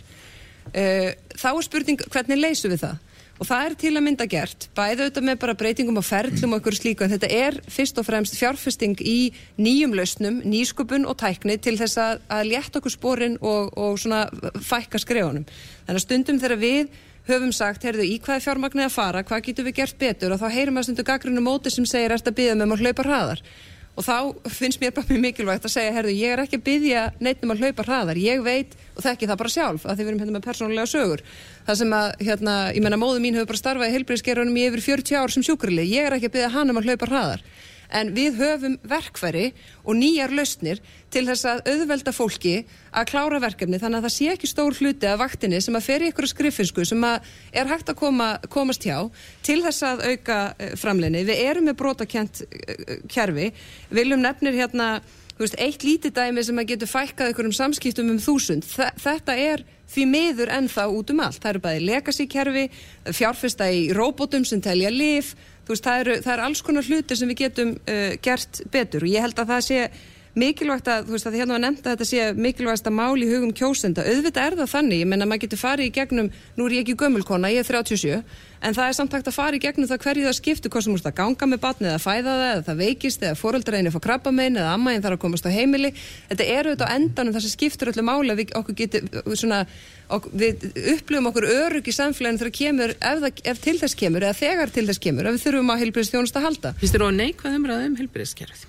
Þá spurning hvernig leysum við það? Og það til að mynda gert, bæði auðvitað með bara breytingum á ferlum og einhverju slíku, en þetta fyrst og fremst fjárfesting í nýjum lausnum, nýsköpun og tækni til þess að létta okkur sporin og svona fækka skrefunum. Þannig að stundum þegar við höfum sagt, í hvað fjármagnið að fara, hvað getum við gert betur og þá heyrum við stundu gagnrýnu móti sem segir að biðja um að hlaupa hraðar. Og þá finnst mér bara mjög mikilvægt að segja, ég ekki að biðja neitt um að hlaupa hraðar. Ég veit og þekki það bara sjálf að því við erum hérna með persónulega sögur. Það sem að, ég menna móður mín hefur bara starfað í heilbrigðisgeiranum í yfir 40 ár sem sjúkraliði. Ég ekki að biðja hann um að hlaupa hraðar. En við höfum verkfæri og nýjar lausnir til þess að auðvelda fólki að klára verkefni þannig að það sé ekki stór hluti af vaktinni sem að fer í ykkur skriffinsku sem að hægt að komast hjá til þess að auka framleiðni. Við erum með brotakent kerfi. Viljum nefnir hérna, eitt lítið dæmi sem að getur fækkað ykkur samskiptum 1000. Þetta því miður ennþá út allt. Það eru bæði legacy kerfi, fjárfesta í róbótum sem telja lyf. Það er alls konar hluti sem við getum gert betur og ég held að það sé mikilvægt að hérna var nefnt að þetta sé mikilvægasta mál í hugum kjósenda. Auðvitað það þannig, ég menna maður getur farið í gegnum, nú ég ekki gömul kona, ég 37, en það samt hægt að fara í gegnum það hverju það skiptir, hvort sem úrst að ganga með barnið eða fæða það, eða það veikist, eða foreldræðinni fá krabbamein, eða ammaðin þarf að komast á heimili. Þetta auðvitað á endanum það sem skiptir öllu máli að við okkur getum svona, við upplifum okkur örugg í samfélaginu þegar kemur, ef til þess kemur, eða þegar til þess kemur, ef við þurfum á heilbrigðisþjónustu að halda. Finnst þér neikvæð umræða heilbrigðiskerfið?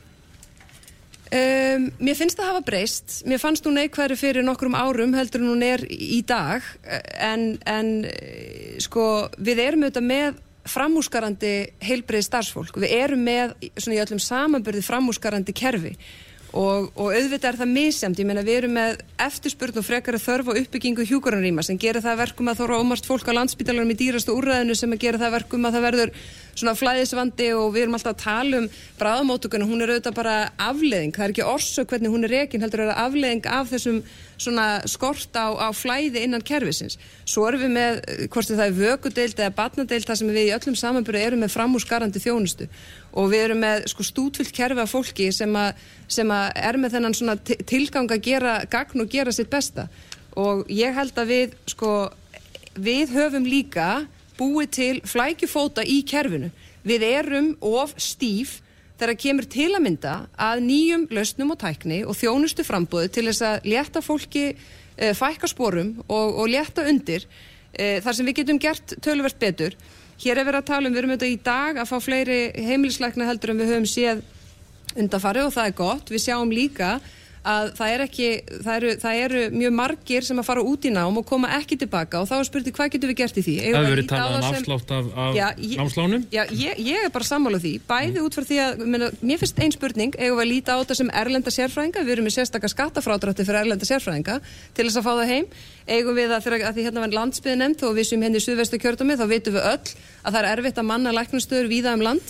Mér finnst það hafa breyst. Mér fannst hún neikvæðri fyrir nokkrum árum heldur en hún í dag en sko við erum auðvitað með framúskarandi heilbrigðis starfsfólk. Við erum með svona í öllum samanburði framúskarandi kerfi og auðvitað það misjæmt. Ég meina við erum með eftirspurn og frekari þörf og uppbyggingu hjúkrunarrýma sem gerir það verkum að þóra ómarst fólk á Landspítalanum í dýrastu úrræðinu sem að gera það verkum að það verður svona flæðisvandi og við erum alltaf að tala bráðamóttökuna, hún auðvitað bara afleiðing, það ekki orsök hvernig hún rekin, heldur afleiðing af þessum svona skort á flæði innan kerfisins. Svo erum við með, hvort það vökudeild eða barnadeild, það sem við í öllum samanburði erum með framúrskarandi þjónustu og við erum með stútfullt kerfi af fólki sem að með þennan svona tilgang að gera gagn og gera sitt besta og ég held að við höfum líka búið til flækjufóta í kerfinu. Við erum of stíf þegar kemur til að mynda að nýjum lausnum og tækni og þjónustu frambúði til þess að létta fólki fækka sporum og létta undir þar sem við getum gert töluvert betur. Hér verið að tala við erum auðvitað í dag að fá fleiri heimilislækna heldur en við höfum séð undanfarið og það gott. Við sjáum líka að það eru mjög margir sem að fara út í nám og koma ekki tilbaka og þá spurning hvað getum við gert í því? Það hefur verið talað afslátt af námslánum? Já, ég bara sammála því, bæði út frá því að mér finnst ein spurning, eigum við að líta á þetta sem erlenda sérfræðinga, við erum með sérstaka skattafrádrætti fyrir erlenda sérfræðinga til þess að fá það heim, eigum við að því hérna var landsbyggðin nefnd og við sem henni í Suðvesturkjördæmi þá vitum við öll að það erfitt að manna læknastöður víða land.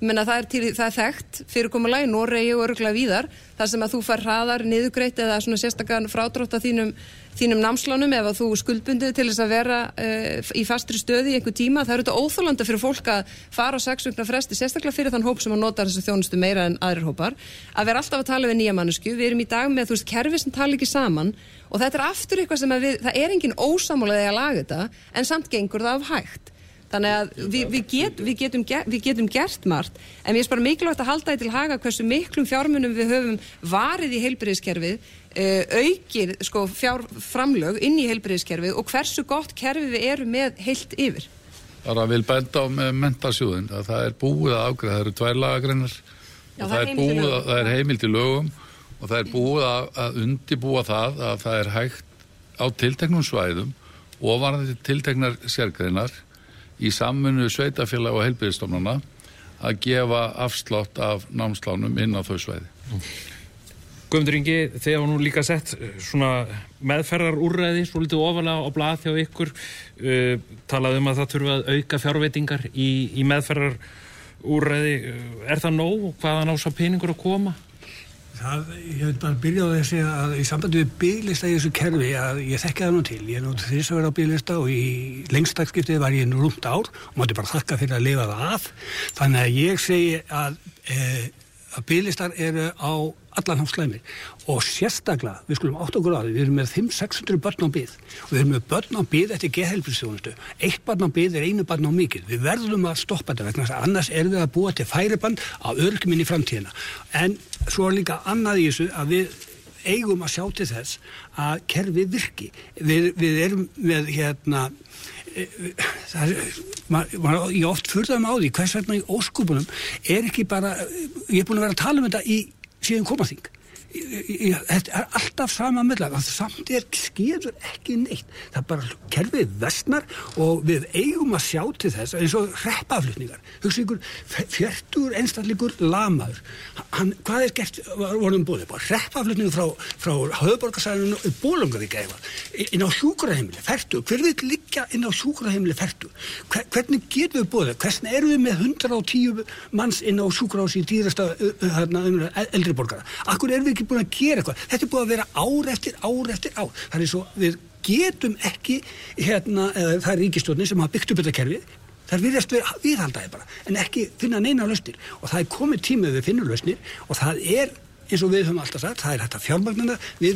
menna það er þekkt fyrirkomulag í Noregi og örugglega víðar, þar sem að þú fær hraðar niðurgreitt eða svona sérstakann frádrátt af þínum námslánum ef að þú skuldbundið til þess að vera í fastri stöði í einhver tíma. Það þetta óþolandi fyrir fólk að fara á 6 vikna fresti, sérstaklega fyrir þann hóp sem að nota þessu þjónustu meira en aðrir hópar, að vera alltaf að tala við nýja mannesku. Við erum í dag með, kerfi sem tala ekki saman og þetta aftur eitthvað sem að það engin ósammálaði að laga þetta, en samt gengur það af hægt. Þannig að við getum gert margt, en mér bara mikilvægt að halda því til haga hversu miklum fjármunum við höfum varið í heilbrigðiskerfið, aukið fjárframlög inn í heilbrigðiskerfið og hversu gott kerfi við erum með heilt yfir. Það vil benda á með mentasjóðin að það er búið að afgreiða, það eru 2 lagagreinar og það er heimild í lögum og það er búið að undirbúa það að það er hægt á tilteknum svæðum og varðandi tilteknar sérgreinar í samvinnu sveitarfélag og heilbrigðisstofnana að gefa afslátt af námslánum inn á þau svæði. Guðmundur Ingi, þið hafa nú líka sett svona meðferðarúrræði svo litið ofalega á blað hjá ykkur, talað að það þurfa að auka fjárveitingar í meðferðarúrræði. Er það nóg? Hvaðan á sá peningur að koma? Ég vil bara byrja á þessi að í sambandi við biðlista í þessu kerfi að ég þekki það nú til. Ég er nú þess að vera á biðlista og í lengstdagsskiptið var ég nú rúmt ár og mátti bara þakka fyrir að lifa það af. Þannig að ég segi að biðlistar eru á allan hans slæmir og sérstaklega, við skulum átta okkur á því, við erum með 500-600 börn á bið og við erum með börn á bið eftir geðheilbrigðisþjónustu. 1 barn á bið er 1 barn á mikið. Við verðum að stoppa þetta vegna þess að annars erum við að búa til færiband á öryrkjum inn í framtíðina. En svo er líka annað í þessu að við eigum að sjá til þess að kerfi virki. Við erum með ég oft furðaðum á því hvers vegna í óskupunum er ekki bara, ég er búin að vera að tala um þetta síðan komaþing. Þetta er alltaf sama meðlag, samt skeður ekki neitt. Það er bara kerfið versnar og við eigum að sjá til þess eins og hreppaflutningar. Hugsa ykkur, 40 einstaklingur lamaður. Hvað gert vorum búið upp á? Hreppaflutningu frá höfuðborgarsvæðinu og Bolungarvík inn á sjúkraheimili, 40. Hver vil liggja inn á sjúkraheimili 40? Hvernig getum við búið? Hvernig erum við með 110 manns inn á sjúkrahúsi í dýrasta eldri borgara? Akkur erum við ekki búin að gera eitthvað. Þetta er búin að vera ár eftir ár. Það er svo, við getum ekki það er ríkisstjórnin sem hafa byggt upp þetta kerfi. Það virðast viðhaldaði bara, en ekki finna neina lausnir. Og það er komið tímið við finnum lausnir og það er, eins og við höfum alltaf sagt, það er hægt að fjármagnana. Við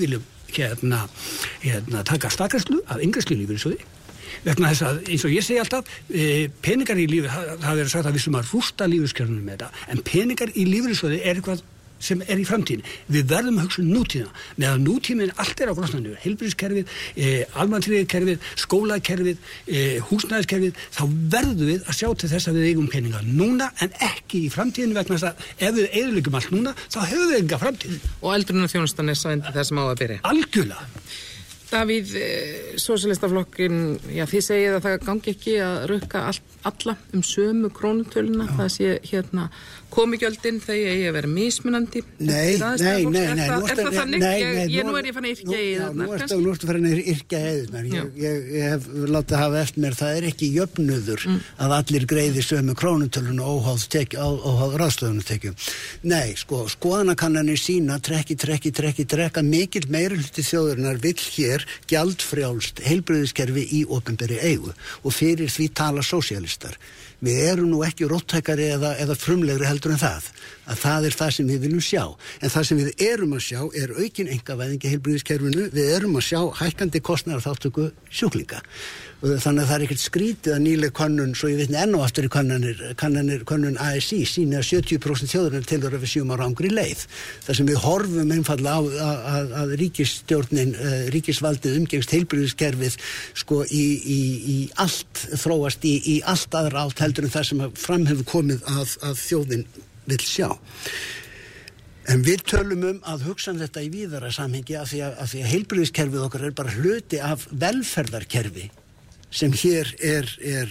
viljum taka stakræslu af yngreslu lífeyrissjóði. Vegna þess að, eins og ég segi alltaf, peningar í lífi, það er sagt að við sem að rústa lífeyriskjörnum með þetta, en peningar í lífeyrissjóði er eitthvað sem er í framtíðin. Við verðum að hugsa nútíðina, meðan nútíðin allt er á grásnandi, heilbrigðiskerfið, almannatryggingakerfið, skólakerfið, húsnæðiskerfið, þá verðum við að sjá til þess að við eigum peninga núna en ekki í framtíðin vegna þess að ef við eyðileggjum allt núna, þá höfum við enga framtíð. Og eldrunarþjónustan er svo það sem á að byrja. Algjörlega. Davíð, sósíalistaflokkin, þið segið að það gangi ekki að rukka alla sömu krónutöluna, það sé komigjöldin þegar ég vera mismunandi. Nei. Er það þannig? Nú er ég fann að yrkja í þetta. Nú ertu farin að yrkja í þetta. Ég hef látið hafa eftir mér, það er ekki jöfnuður að allir greiði sömu krónutöluna óháð ráðstöfunartekjum. Nei, skoðanakannanir sína trekka mikil meirihluti þjóðarinnar vill hér gjaldfrjálst heilbrigðiskerfi í opinberri eigu og fyrir því tala sósíalistar. Við erum nú ekki róttækari eða frumlegri heldur en það er það sem við viljum sjá. En það sem við erum að sjá er aukin einkavæðing í heilbrigðiskerfinu, við erum að sjá hækkandi kostnaðarþátttöku sjúklinga. Þannig að það er ekkert skrítið að nýleg könnun, svo ég vitni enn og aftur í könnun ASI sýni að 70% þjóðarinnar tilheyra við séum á rangri leið. Það sem við horfum einfaldlega á að ríkisvaldið umgengst heilbrigðiskerfið í allt þróast í allt aðra átt heldur en það sem fram hefur komið að þjóðin vill sjá. En við tölum að hugsa þetta í víðara samhengi af því að heilbrigðiskerfið okkar er bara hluti af velferðarkerfi sem hér er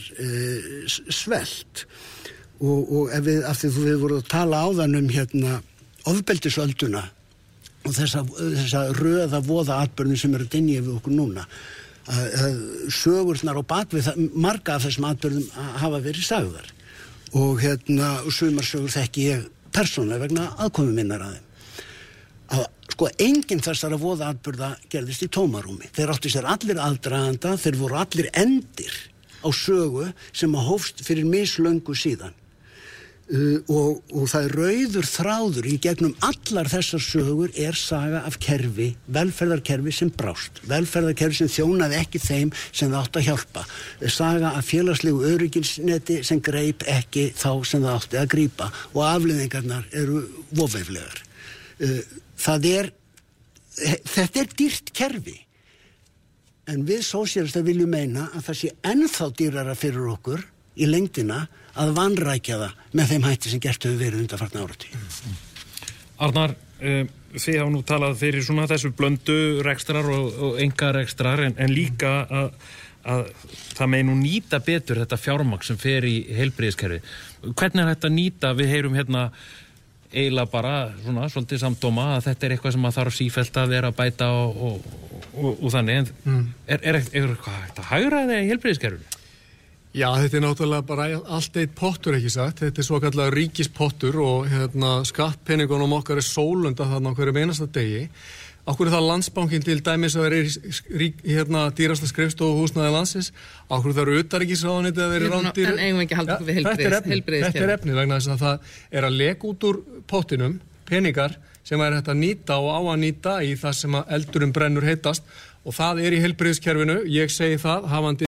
svelt og af því við vorum að tala áðan ofbeldisölduna og þessa röða voða atburðin sem eru dynja við okkur núna að sögurnar á bakvið marga af þessum atburðum hafa verið sagðar og sumarsögur þekki ég persónulega vegna aðkomu minnar að þeim. Að sko enginn þessara voðaatburða gerðist í tómarúmi. Þeir áttu sér allir aðdraganda, þeir voru allir endir á sögu sem að hófst fyrir mislöngu síðan. Og það er rauður þráður í gegnum allar þessar sögur saga af kerfi, velferðarkerfi sem brást, velferðarkerfi sem þjónaði ekki þeim sem það átti að hjálpa, saga af félagslegu öryggisneti sem greip ekki þá sem það átti að grípa og afleiðingarnar eru voveiflegar. Þetta er dýrt kerfi, en við sósíalistar viljum meina að það sé ennþá dýrara fyrir okkur í lengdina að vanrækja það með þeim hætti sem gert hefur verið undanfarna áratugi. Arnar, þið hafa nú talað fyrir svona þessu blöndu rekstrar og engarekstrar en líka að það megi nú nýta betur þetta fjármagn sem fer í heilbrigðiskerfi. Hvernig er þetta að nýta? Við heyrum hérna eiginlega bara svona svolítið samdóma að þetta er eitthvað sem að þarf sífellt að vera að bæta og þannig. Er eitthvað hægt að hagræða í heilbrigðiskerfinu? Já, þetta er náttúrulega bara allt eitt pottur, ekki sagt. Þetta er svo kallar ríkispottur og skattpeningunum okkar sólunda þarna á hverjum einasta degi. Akkur það Landsbankinn til dæmis að vera dýrasta skrifstofu húsnæði landsins. Akkur það eru utanríkisráðuneytið að vera rándýr. En eigum ekki að halda okkur við heilbrigðiskerfi. Þetta er efnið vegna þess að það er að leka út úr pottinum peningar sem er hægt að nýta og á að nýta í það sem að eldurum brennur heitast og það er í heilbrigðiskerfinu. Ég segi það hafandi